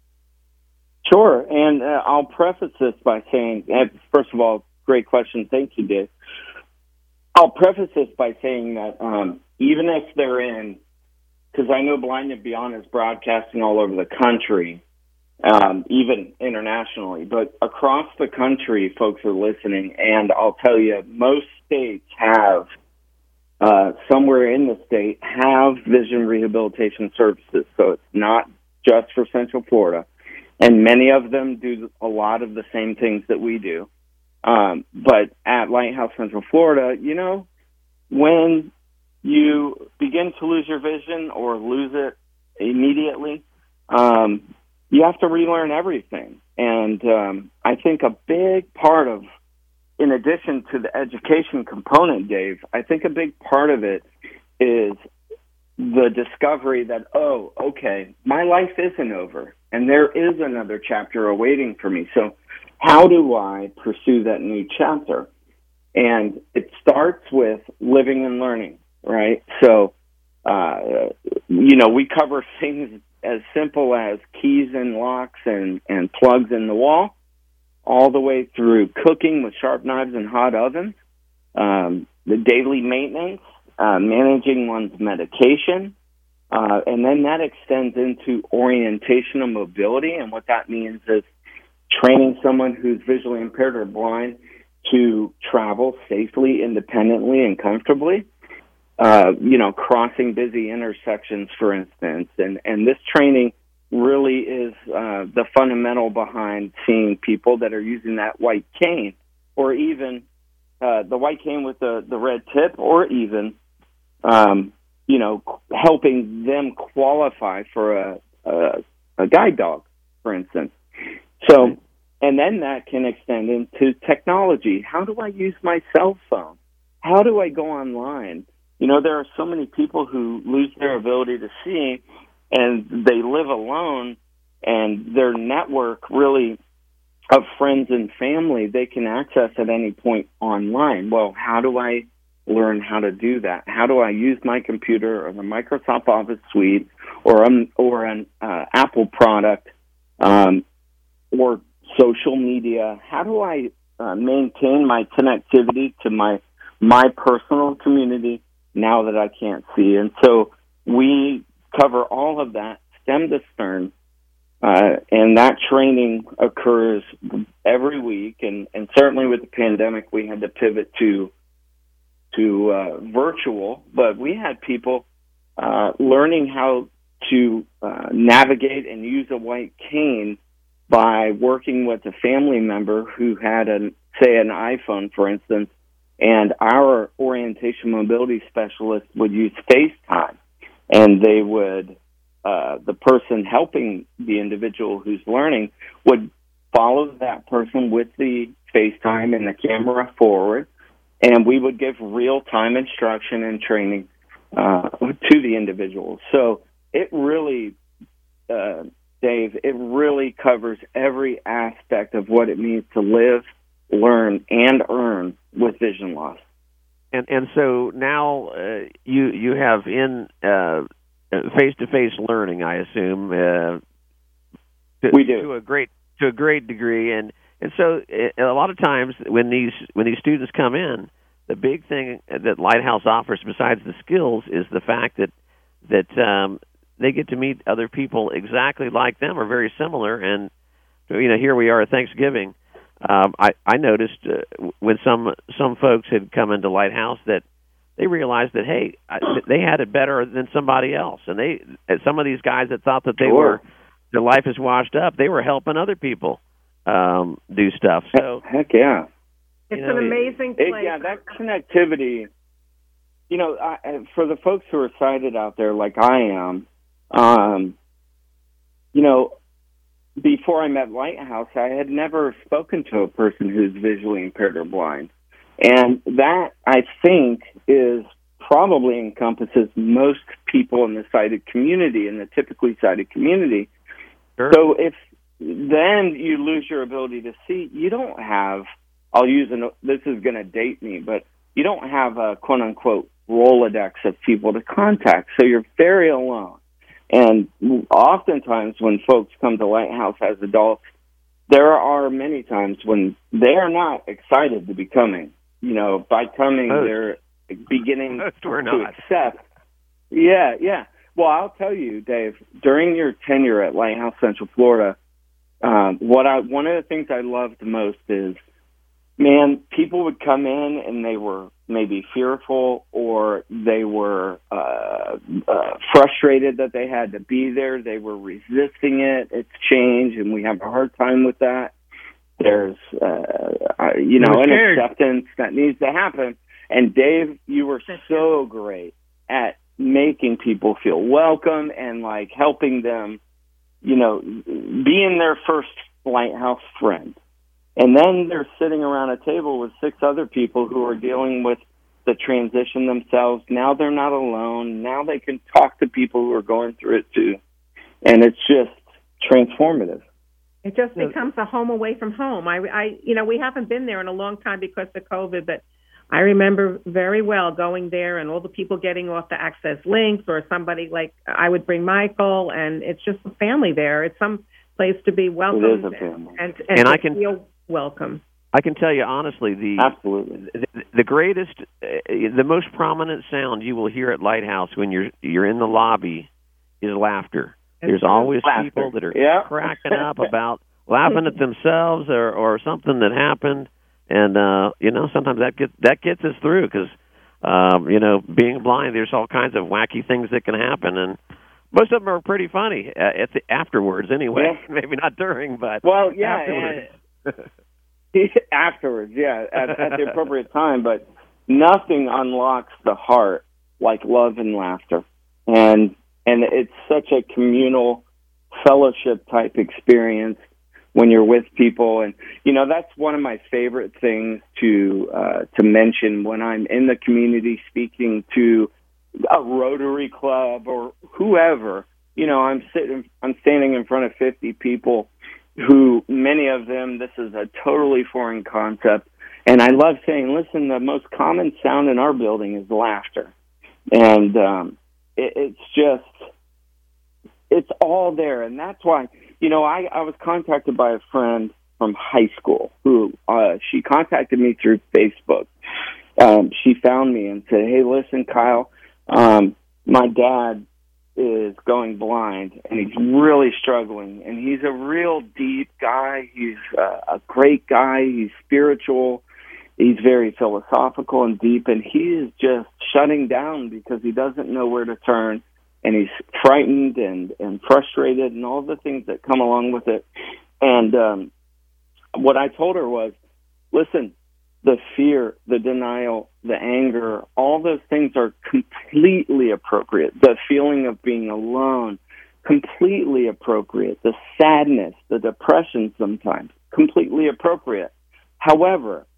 [SPEAKER 20] Sure, and uh, I'll preface this by saying, uh, first of all, great question. Thank you, Dave. I'll preface this by saying that um, even if they're in, because I know Blind and Beyond is broadcasting all over the country, um, even internationally, but across the country, folks are listening, and I'll tell you, most states have, uh, somewhere in the state, have vision rehabilitation services, so it's not just for Central Florida. And many of them do a lot of the same things that we do. Um, but at Lighthouse Central Florida, you know, when you begin to lose your vision or lose it immediately, um, you have to relearn everything. And um, I think a big part of, in addition to the education component, Dave, I think a big part of it is the discovery that, oh, okay, my life isn't over, and there is another chapter awaiting for me. So how do I pursue that new chapter? And it starts with living and learning, right? So, uh, you know, we cover things as simple as keys and locks and, and plugs in the wall, all the way through cooking with sharp knives and hot ovens, um, the daily maintenance, uh, managing one's medication, uh, and then that extends into orientational mobility. And what that means is training someone who's visually impaired or blind to travel safely, independently, and comfortably. Uh, you know, crossing busy intersections, for instance. And, and this training really is uh, the fundamental behind seeing people that are using that white cane, or even uh, the white cane with the, the red tip, or even, um, you know, helping them qualify for a, a, a guide dog, for instance. So, and then that can extend into technology. How do I use my cell phone? How do I go online? You know, there are so many people who lose their ability to see, and they live alone, and their network really of friends and family they can access at any point online. Well, how do I learn how to do that? How do I use my computer or the Microsoft Office suite or um, or an uh, Apple product um, or social media? How do I uh, maintain my connectivity to my my personal community now that I can't see? And so we cover all of that, stem to stern, uh, and that training occurs every week. And, and certainly with the pandemic, we had to pivot to to uh, virtual, but we had people uh, learning how to uh, navigate and use a white cane by working with a family member who had, an, say, an iPhone, for instance, and our orientation mobility specialist would use FaceTime. And they would, uh, the person helping the individual who's learning would follow that person with the FaceTime and the camera forward, and we would give real-time instruction and training uh, to the individual. So it really, uh, Dave, it really covers every aspect of what it means to live, learn, and earn with vision loss.
[SPEAKER 19] And and so now uh, you you have in uh, face-to-face learning, I assume. Uh, to,
[SPEAKER 20] we do
[SPEAKER 19] to a great to a great degree, and and so uh, a lot of times when these when these students come in, the big thing that Lighthouse offers besides the skills is the fact that that um, they get to meet other people exactly like them or very similar. And you know, here we are at Thanksgiving. Um, I, I noticed uh, when some some folks had come into Lighthouse that they realized that, hey, I, they had it better than somebody else. And they some of these guys that thought that they
[SPEAKER 20] sure.
[SPEAKER 19] were, their life is washed up, they were helping other people um, do stuff. So
[SPEAKER 20] Heck yeah.
[SPEAKER 12] It's
[SPEAKER 19] you know,
[SPEAKER 12] an amazing
[SPEAKER 20] it,
[SPEAKER 12] place.
[SPEAKER 20] yeah, that connectivity, you know, I, for the folks who are sighted out there like I am, um, you know, before I met Lighthouse, I had never spoken to a person who's visually impaired or blind. And that, I think, is probably encompasses most people in the sighted community, in the typically sighted community.
[SPEAKER 19] Sure.
[SPEAKER 20] So if then you lose your ability to see, you don't have, I'll use, an, this is going to date me, but you don't have a quote-unquote Rolodex of people to contact, so you're very alone. And oftentimes when folks come to Lighthouse as adults, there are many times when they are not excited to be coming. You know, by coming,
[SPEAKER 19] Most.
[SPEAKER 20] they're beginning
[SPEAKER 19] Most
[SPEAKER 20] to
[SPEAKER 19] we're not.
[SPEAKER 20] accept. Yeah, yeah. Well, I'll tell you, Dave, during your tenure at Lighthouse Central Florida, um, what I one of the things I loved most is, man, people would come in and they were maybe fearful or they were uh, uh, frustrated that they had to be there. They were resisting it. It's change, and we have a hard time with that. There's, uh, you know, an acceptance that needs to happen. And, Dave, you were so great at making people feel welcome and, like, helping them, you know, being their first Lighthouse friend. And then they're sitting around a table with six other people who are dealing with the transition themselves. Now they're not alone. Now they can talk to people who are going through it too. And it's just transformative.
[SPEAKER 12] It just becomes a home away from home. I, I, you know, we haven't been there in a long time because of COVID, but I remember very well going there and all the people getting off the access links, or somebody like I would bring Michael, and it's just a family there. It's some place to be welcomed
[SPEAKER 20] It is a family.
[SPEAKER 12] and, and,
[SPEAKER 19] And
[SPEAKER 12] to
[SPEAKER 19] I can-
[SPEAKER 12] feel welcome.
[SPEAKER 19] I can tell you honestly, the
[SPEAKER 20] Absolutely.
[SPEAKER 19] the, the greatest, uh, the most prominent sound you will hear at Lighthouse when you're you're in the lobby is laughter. There's always
[SPEAKER 20] Laughter.
[SPEAKER 19] people that are
[SPEAKER 20] Yeah.
[SPEAKER 19] cracking up about laughing at themselves or, or something that happened, and uh, you know sometimes that gets that gets us through because um, you know being blind, there's all kinds of wacky things that can happen, and Most of them are pretty funny uh, at the afterwards, anyway.
[SPEAKER 20] Yeah.
[SPEAKER 19] Maybe not during, but
[SPEAKER 20] well, yeah,
[SPEAKER 19] afterwards.
[SPEAKER 20] And, afterwards, yeah, at, at the appropriate time. But nothing unlocks the heart like love and laughter, and and it's such a communal fellowship type experience when you're with people. And you know, that's one of my favorite things to uh, to mention when I'm in the community speaking to a Rotary Club or whoever. You know, I'm sitting, I'm standing in front of fifty people who, many of them, this is a totally foreign concept. And I love saying, listen, the most common sound in our building is laughter. And um, it, it's just, it's all there. And that's why, you know, I, I was contacted by a friend from high school who, uh, she contacted me through Facebook. Um, she found me and said, hey, listen, Kyle, um, my dad is going blind, and he's really struggling. And he's a real deep guy. He's uh, a great guy. He's spiritual. He's very philosophical and deep, and he is just shutting down because he doesn't know where to turn, and he's frightened and, and frustrated and all the things that come along with it. And um, what I told her was, listen, the fear, the denial, the anger, all those things are completely appropriate. The feeling of being alone, completely appropriate. The sadness, the depression sometimes, completely appropriate. However,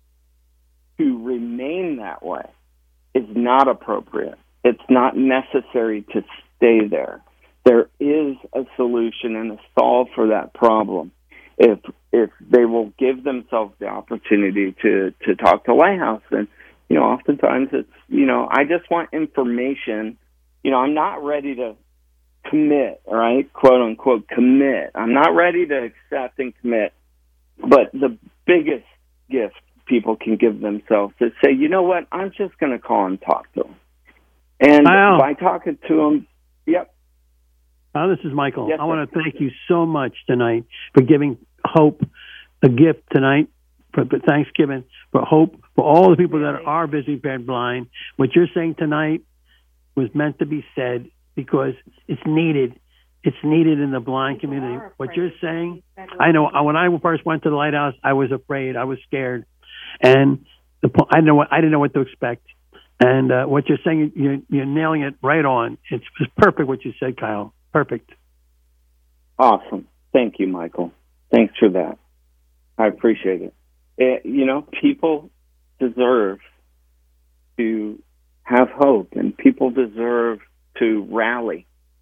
[SPEAKER 20] to remain that way is not appropriate. It's not necessary to stay there. There is a solution and a solve for that problem. If if they will give themselves the opportunity to, to talk to Lighthouse. And, you know, oftentimes it's, you know, I just want information. You know, I'm not ready to commit, right, quote, unquote, commit. I'm not ready to accept and commit. But the biggest gift people can give themselves is say, you know what, I'm just going to call and talk to them. And
[SPEAKER 10] Wow.
[SPEAKER 20] by talking to them, yep.
[SPEAKER 10] Oh, this is Michael.
[SPEAKER 20] Yes,
[SPEAKER 10] I want to thank you so much tonight for giving hope a gift tonight for, for Thanksgiving, for hope for all the people that are visually impaired blind. What you're saying tonight was meant to be said because it's needed. It's needed in the blind community. What you're saying, I know when I first went to the Lighthouse, I was afraid. I was scared. And the, I didn't know what, I didn't know what to expect. And uh, what you're saying, you're, you're nailing it right on. It's, it's perfect what you said, Kyle. Perfect.
[SPEAKER 20] Awesome. Thank you, Michael. Thanks for that. I appreciate it. it. You know, people deserve to have hope, and people deserve to rally.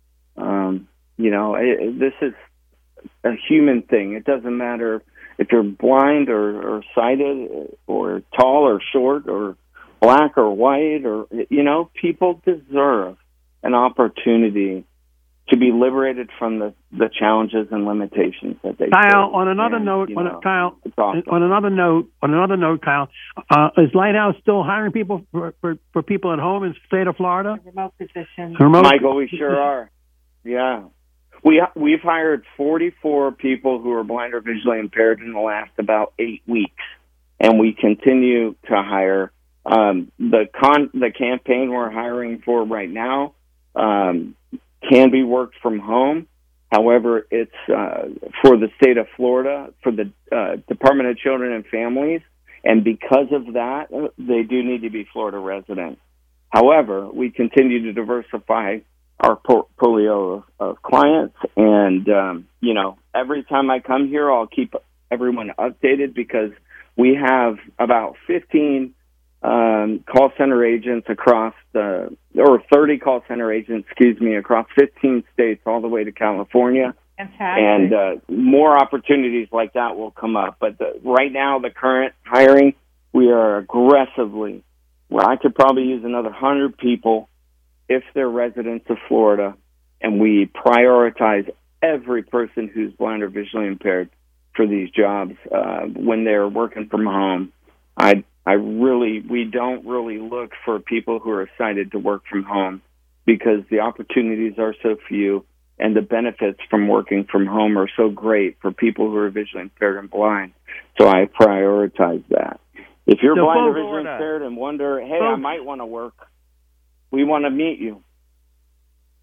[SPEAKER 20] Um, you know, it, this is a human thing. It doesn't matter if you're blind or, or sighted or tall or short or black or white, or, you know, people deserve an opportunity to be liberated from the, the challenges and limitations that they
[SPEAKER 10] Kyle,
[SPEAKER 20] face.
[SPEAKER 10] on another
[SPEAKER 20] And,
[SPEAKER 10] note,
[SPEAKER 20] you
[SPEAKER 10] on,
[SPEAKER 20] know,
[SPEAKER 10] a, Kyle,
[SPEAKER 20] awesome.
[SPEAKER 10] on another note, on another note, Kyle, uh, is Lighthouse still hiring people for, for, for people at home in the state of Florida?
[SPEAKER 12] Remote position.
[SPEAKER 10] Remote?
[SPEAKER 20] Michael, we sure are. Yeah. We, we've hired forty-four people who are blind or visually impaired in the last about eight weeks, and we continue to hire. Um, the con the campaign we're hiring for right now um, can be worked from home. However, it's uh, for the state of Florida, for the uh, Department of Children and Families, and because of that, they do need to be Florida residents. However, we continue to diversify our portfolio of, of clients, and um, you know, every time I come here, I'll keep everyone updated because we have about fifteen um, call center agents across the, or thirty call center agents, excuse me, across fifteen states all the way to California.
[SPEAKER 12] Fantastic.
[SPEAKER 20] And uh, more opportunities like that will come up. But the, right now, the current hiring, we are aggressively, well, I could probably use another one hundred people if they're residents of Florida, and we prioritize every person who's blind or visually impaired for these jobs uh, when they're working from home. I I really, we don't really look for people who are excited to work from home because the opportunities are so few and the benefits from working from home are so great for people who are visually impaired and blind. So I prioritize that. If you're
[SPEAKER 10] So
[SPEAKER 20] blind or
[SPEAKER 10] folks-
[SPEAKER 20] visually impaired and wonder, hey, I
[SPEAKER 10] Folks-
[SPEAKER 20] might want to work, we want to meet you.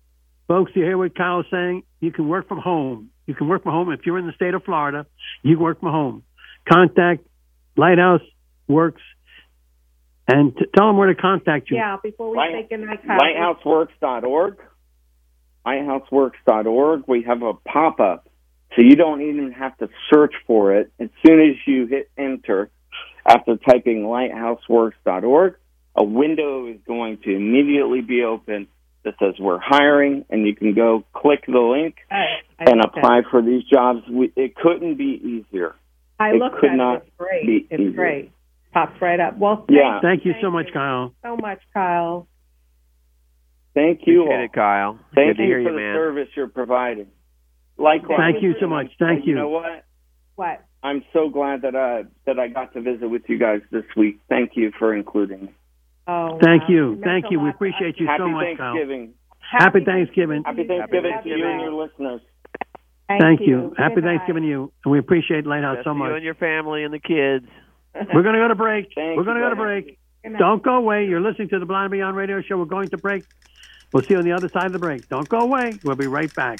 [SPEAKER 10] Folks, you hear what Kyle's saying? You can work from home. You can work from home. If you're in the state of Florida, you can work from home. Contact Lighthouse Works and t- tell them where to contact you.
[SPEAKER 12] Yeah, before we
[SPEAKER 20] Light-
[SPEAKER 12] say goodnight, Kyle.
[SPEAKER 20] lighthouse works dot org. lighthouse works dot org. We have a pop-up, so you don't even have to search for it. As soon as you hit enter, after typing lighthouse works dot org, a window is going to immediately be open that says we're hiring, and you can go click the link
[SPEAKER 12] I, I
[SPEAKER 20] and
[SPEAKER 12] looked
[SPEAKER 20] apply
[SPEAKER 12] at it.
[SPEAKER 20] for these jobs. We, it couldn't be easier.
[SPEAKER 12] I
[SPEAKER 20] it
[SPEAKER 12] looked
[SPEAKER 20] could
[SPEAKER 12] at
[SPEAKER 20] not
[SPEAKER 12] it. It's great.
[SPEAKER 20] be
[SPEAKER 12] It's
[SPEAKER 20] easier.
[SPEAKER 12] great. Pops right up. Well, thank,
[SPEAKER 20] Yeah.
[SPEAKER 10] Thank you
[SPEAKER 12] thank
[SPEAKER 10] so much, Kyle.
[SPEAKER 12] so much, Kyle.
[SPEAKER 20] Thank you
[SPEAKER 19] Appreciate
[SPEAKER 20] all.
[SPEAKER 19] it, Kyle.
[SPEAKER 20] Thank
[SPEAKER 19] Good to
[SPEAKER 20] you
[SPEAKER 19] hear
[SPEAKER 20] for
[SPEAKER 19] you,
[SPEAKER 20] the
[SPEAKER 19] man.
[SPEAKER 20] service you're providing. Likewise.
[SPEAKER 10] Thank you so much. Thank
[SPEAKER 20] And
[SPEAKER 10] you.
[SPEAKER 20] You know what?
[SPEAKER 12] What?
[SPEAKER 20] I'm so glad that I that I got to visit with you guys this week. Thank you for including me.
[SPEAKER 12] Oh,
[SPEAKER 10] Thank
[SPEAKER 12] wow.
[SPEAKER 10] you.
[SPEAKER 12] It meant
[SPEAKER 10] Thank
[SPEAKER 12] a
[SPEAKER 10] you. We
[SPEAKER 12] lot to
[SPEAKER 10] appreciate
[SPEAKER 12] us.
[SPEAKER 10] you
[SPEAKER 20] Happy
[SPEAKER 10] so much, Kyle.
[SPEAKER 20] Thanksgiving.
[SPEAKER 10] Happy Thanksgiving.
[SPEAKER 20] Happy Thanksgiving
[SPEAKER 19] Happy
[SPEAKER 20] to you and
[SPEAKER 19] Thanksgiving.
[SPEAKER 20] your listeners.
[SPEAKER 10] Thank you. Happy
[SPEAKER 12] Good night.
[SPEAKER 10] Thanksgiving to you. And we appreciate Lighthouse
[SPEAKER 19] Best
[SPEAKER 10] so
[SPEAKER 19] to you
[SPEAKER 10] much.
[SPEAKER 19] and your family and the kids.
[SPEAKER 10] We're going to go to break.
[SPEAKER 20] Thank
[SPEAKER 10] We're going to
[SPEAKER 20] you,
[SPEAKER 10] go to
[SPEAKER 20] brother.
[SPEAKER 10] break.
[SPEAKER 12] Good night.
[SPEAKER 10] Don't go away. You're listening to the Blind Beyond Radio Show. We're going to break. We'll see you on the other side of the break. Don't go away. We'll be right back.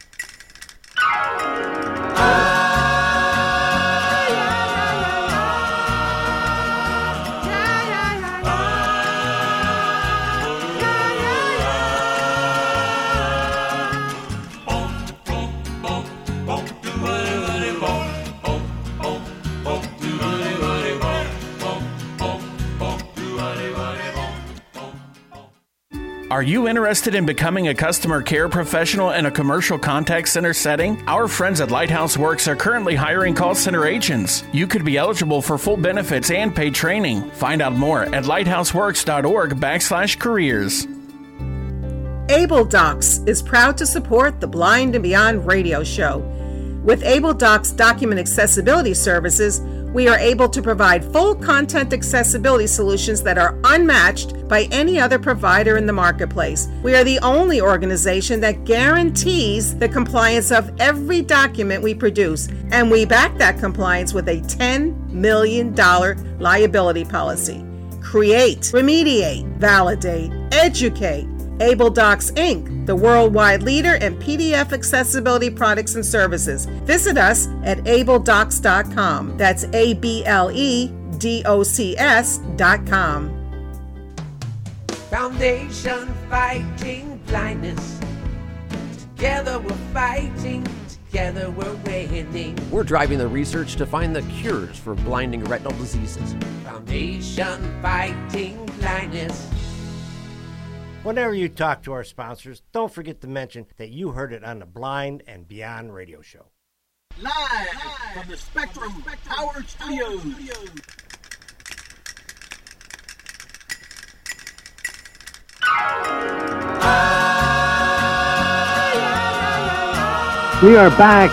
[SPEAKER 2] Are you interested in becoming a customer care professional in a commercial contact center setting? Our friends at Lighthouse Works are currently hiring call center agents. You could be eligible for full benefits and paid training. Find out more at lighthouseworks.org backslash careers.
[SPEAKER 4] Able Docs is proud to support the Blind and Beyond radio show. With Able Docs document accessibility services, we are able to provide full content accessibility solutions that are unmatched by any other provider in the marketplace. We are the only organization that guarantees the compliance of every document we produce, and we back that compliance with a ten million dollars liability policy. Create, remediate, validate, educate. Able Docs Incorporated, the worldwide leader in P D F accessibility products and services. Visit us at able docs dot com. That's A B L E D O C S dot com.
[SPEAKER 18] Foundation Fighting Blindness. Together we're fighting, together we're winning.
[SPEAKER 21] We're driving the research to find the cures for blinding retinal diseases.
[SPEAKER 18] Foundation Fighting Blindness.
[SPEAKER 22] Whenever you talk to our sponsors, don't forget to mention that you heard it on the Blind and Beyond radio show.
[SPEAKER 5] Live from the Spectrum Power Studios.
[SPEAKER 10] We are back.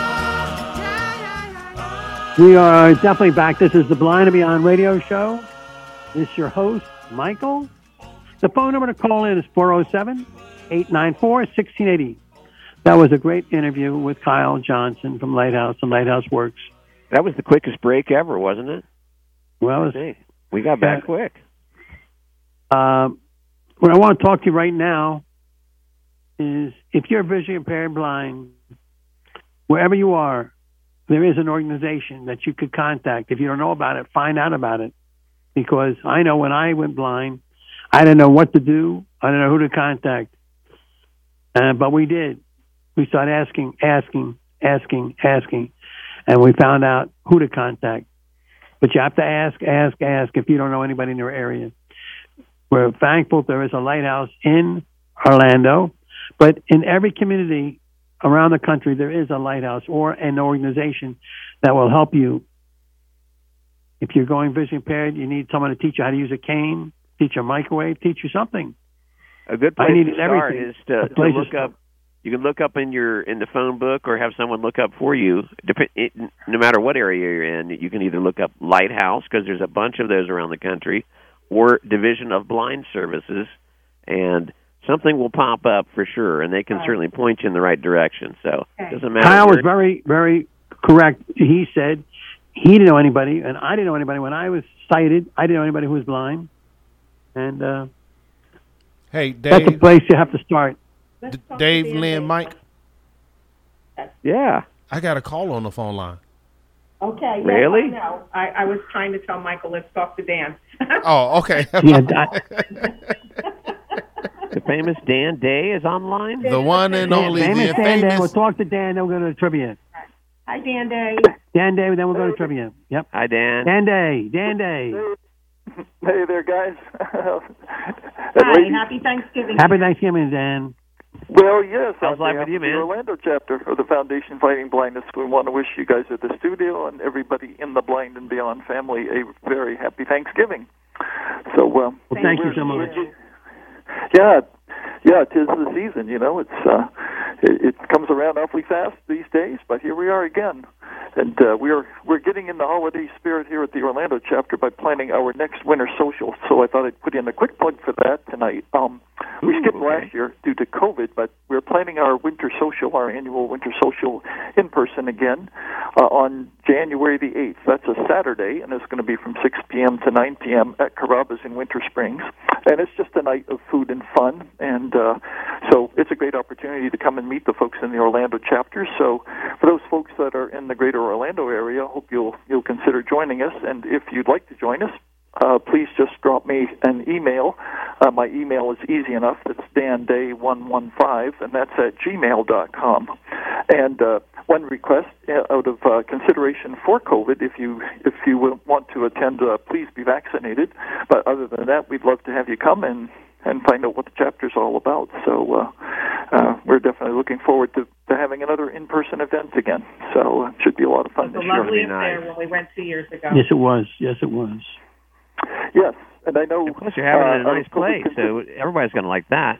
[SPEAKER 10] We are definitely back. This is the Blind and Beyond radio show. This is your host, Michael. The phone number to call in is four oh seven, eight nine four, one six eight oh. That was a great interview with Kyle Johnson from Lighthouse and Lighthouse Works.
[SPEAKER 19] That was the quickest break ever, wasn't it?
[SPEAKER 10] Well, it's,
[SPEAKER 19] Hey, we got back
[SPEAKER 10] Yeah.
[SPEAKER 19] quick.
[SPEAKER 10] Um, what I want to talk to you right now is if you're visually impaired and blind, wherever you are, there is an organization that you could contact. If you don't know about it, find out about it. Because I know when I went blind, I didn't know what to do. I didn't know who to contact. Uh, but we did. We started asking, asking, asking, asking, and we found out who to contact. But you have to ask, ask, ask if you don't know anybody in your area. We're thankful there is a lighthouse in Orlando, but in every community around the country, there is a lighthouse or an organization that will help you. If you're going visually impaired, you need someone to teach you how to use a cane, teach you a microwave, teach you something.
[SPEAKER 19] A good
[SPEAKER 10] I
[SPEAKER 19] place
[SPEAKER 10] needed
[SPEAKER 19] to start
[SPEAKER 10] everything.
[SPEAKER 19] is to,
[SPEAKER 10] A
[SPEAKER 19] to
[SPEAKER 10] place to
[SPEAKER 19] look
[SPEAKER 10] start.
[SPEAKER 19] up. You can look up in your in the phone book or have someone look up for you. Dep- it, no matter what area you're in, you can either look up Lighthouse, because there's a bunch of those around the country, or Division of Blind Services, and something will pop up for sure, and they can certainly point you in the right direction. So it doesn't matter.
[SPEAKER 10] Kyle was
[SPEAKER 19] where-
[SPEAKER 10] very, very correct. He said he didn't know anybody, and I didn't know anybody. When I was sighted, I didn't know anybody who was blind. And uh,
[SPEAKER 7] Hey,
[SPEAKER 10] that's a
[SPEAKER 7] Dave.
[SPEAKER 10] place you have to start.
[SPEAKER 7] D- Dave, Lynn, Mike.
[SPEAKER 19] Yeah.
[SPEAKER 7] I got a call on the phone line.
[SPEAKER 12] Okay. Yes,
[SPEAKER 19] Really?
[SPEAKER 12] I know. I, I was trying to tell Michael, let's talk to Dan.
[SPEAKER 7] Oh, okay.
[SPEAKER 10] Yeah, I-
[SPEAKER 19] The famous Dan Day is online?
[SPEAKER 7] The one and only,
[SPEAKER 10] famous
[SPEAKER 7] the
[SPEAKER 10] Dan Day. We'll
[SPEAKER 7] famous.
[SPEAKER 10] talk to Dan, then we'll go to trivia.
[SPEAKER 12] Hi, Dan Day.
[SPEAKER 10] Dan Day, then we'll go to trivia. Yep.
[SPEAKER 19] Hi, Dan.
[SPEAKER 10] Dan Day. Dan Day.
[SPEAKER 1] Hey there, guys.
[SPEAKER 12] Hi, happy Thanksgiving.
[SPEAKER 10] Happy Thanksgiving, Dan.
[SPEAKER 1] Well, yes.
[SPEAKER 19] How's
[SPEAKER 1] on
[SPEAKER 19] life
[SPEAKER 1] behalf
[SPEAKER 19] with you,
[SPEAKER 1] of the
[SPEAKER 19] man?
[SPEAKER 1] Orlando chapter of the Foundation Fighting Blindness, we want to wish you guys at the studio and everybody in the Blind and Beyond family a very happy Thanksgiving. So, um,
[SPEAKER 10] Well, thank you so much.
[SPEAKER 1] Yeah, yeah, 'tis the season. You know, it's uh, it, it comes around awfully fast these days, but here we are again, and uh, we are we're getting in the holiday spirit here at the Orlando chapter by planning our next winter social. So I thought I'd put in a quick plug for that tonight. Um, we skipped
[SPEAKER 19] okay.
[SPEAKER 1] last year due to COVID, but we're planning our winter social, our annual winter social, in person again uh, on January the eighth. That's a Saturday, and it's going to be from six p.m. to nine p.m. at Carrabba's in Winter Springs, and it's just a night of food and fun, and uh, so it's a great opportunity to come and meet the folks in the Orlando chapter. So for those folks that are in the greater Orlando area, I hope you'll you'll consider joining us, and if you'd like to join us, uh, please just drop me an email. Uh, my email is easy enough. It's dan day one one five, and that's at gmail dot com. And uh, one request, uh, out of uh, consideration for COVID, if you if you will want to attend, uh, please be vaccinated. But other than that, we'd love to have you come and, and find out what the chapter's all about. So uh, uh, we're definitely looking forward to, to having another in-person event again. So it should be a lot of fun
[SPEAKER 12] It was
[SPEAKER 1] this
[SPEAKER 12] a
[SPEAKER 1] year.
[SPEAKER 12] lovely affair when we went two years ago.
[SPEAKER 10] Yes, it was. Yes, it was.
[SPEAKER 1] Yes, and I know.
[SPEAKER 19] And plus, you're having it in
[SPEAKER 1] uh,
[SPEAKER 19] a nice place, so everybody's going to like that.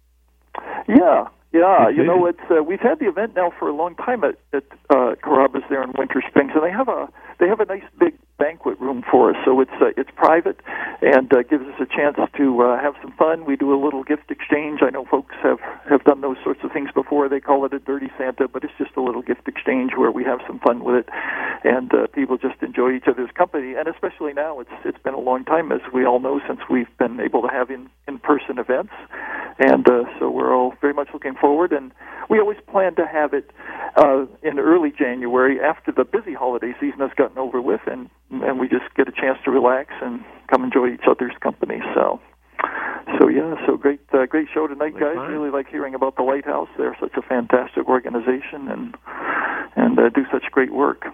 [SPEAKER 1] Yeah, yeah.
[SPEAKER 19] Good
[SPEAKER 1] You know,
[SPEAKER 19] food.
[SPEAKER 1] it's uh, we've had the event now for a long time at at uh, Carrabba's there in Winter Springs, and they have a they have a nice big banquet room for us. So it's uh, it's private and uh, gives us a chance to uh, have some fun. We do a little gift exchange. I know folks have have done those sorts of things before. They call it a dirty Santa, but it's just a little gift exchange where we have some fun with it, and uh, people just enjoy each other's company. And especially now, it's it's been a long time, as we all know, since we've been able to have in in person events, and uh, so we're all very much looking forward. And we always plan to have it uh, in early January after the busy holiday season has gotten over with, and and we just get a chance to relax and come enjoy each other's company. So, so yeah, so great, uh, great show tonight, guys.
[SPEAKER 19] fun.
[SPEAKER 1] Really like hearing about the Lighthouse. They're such a fantastic organization and and uh, do such great work.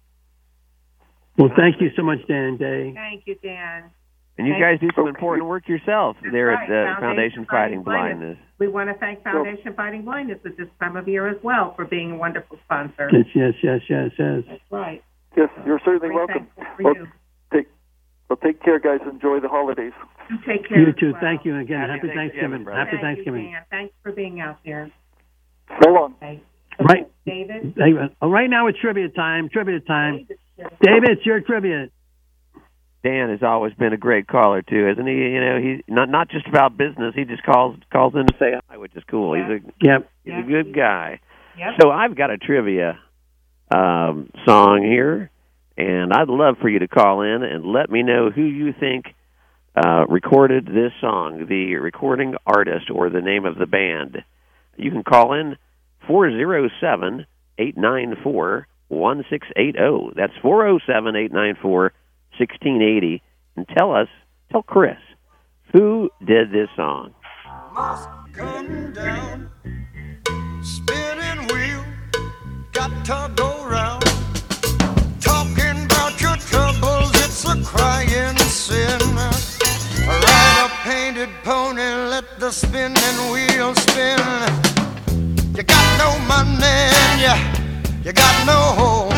[SPEAKER 10] Well, thank you so much, Dan Day.
[SPEAKER 12] Thank you, Dan.
[SPEAKER 19] And you
[SPEAKER 12] Thank
[SPEAKER 19] guys do some
[SPEAKER 1] Okay.
[SPEAKER 19] important work yourself there
[SPEAKER 12] right,
[SPEAKER 19] at the
[SPEAKER 12] Foundation
[SPEAKER 19] Foundation
[SPEAKER 12] Fighting
[SPEAKER 19] Fighting Blindness.
[SPEAKER 12] We want to thank Foundation Fighting Blindness at this time of year as well for being a wonderful sponsor.
[SPEAKER 10] Yes, yes, yes, yes, yes.
[SPEAKER 12] That's right.
[SPEAKER 1] Yes, you're certainly
[SPEAKER 12] Very
[SPEAKER 1] welcome.
[SPEAKER 12] thankful for
[SPEAKER 1] Well,
[SPEAKER 12] you.
[SPEAKER 1] take well, take care, guys. Enjoy the holidays.
[SPEAKER 12] You take care.
[SPEAKER 10] You
[SPEAKER 12] as
[SPEAKER 10] too.
[SPEAKER 12] well.
[SPEAKER 10] Thank you again.
[SPEAKER 19] Happy
[SPEAKER 10] Happy
[SPEAKER 19] Thanksgiving,
[SPEAKER 10] Thanksgiving.
[SPEAKER 19] brother.
[SPEAKER 10] Happy
[SPEAKER 12] Thank
[SPEAKER 10] Thanksgiving.
[SPEAKER 12] You, Dan. Thanks for being out there.
[SPEAKER 1] So long.
[SPEAKER 12] Okay.
[SPEAKER 10] Right.
[SPEAKER 12] David?
[SPEAKER 10] David. Oh, right now it's trivia time. Trivia time. David, it's your trivia.
[SPEAKER 19] Dan has always been a great caller too, hasn't he? You know, he's not not just about business. He just calls calls in to say hi, which is cool.
[SPEAKER 12] Yeah.
[SPEAKER 19] He's a
[SPEAKER 10] Yep.
[SPEAKER 19] he's
[SPEAKER 12] Yeah.
[SPEAKER 19] a good guy.
[SPEAKER 12] Yep.
[SPEAKER 19] So I've got a trivia um, song here, and I'd love for you to call in and let me know who you think uh, recorded this song, the recording artist or the name of the band. You can call in four oh seven, eight nine four, one six eight zero. That's four oh seven, eight nine four, sixteen eighty, and tell us, tell Chris, who did this song?
[SPEAKER 9] Must come down, spinning wheel, got to go round. Talking about your troubles, it's a crying sin. Ride a painted pony, let the spinning wheel spin. You got no money, and you, you got no home.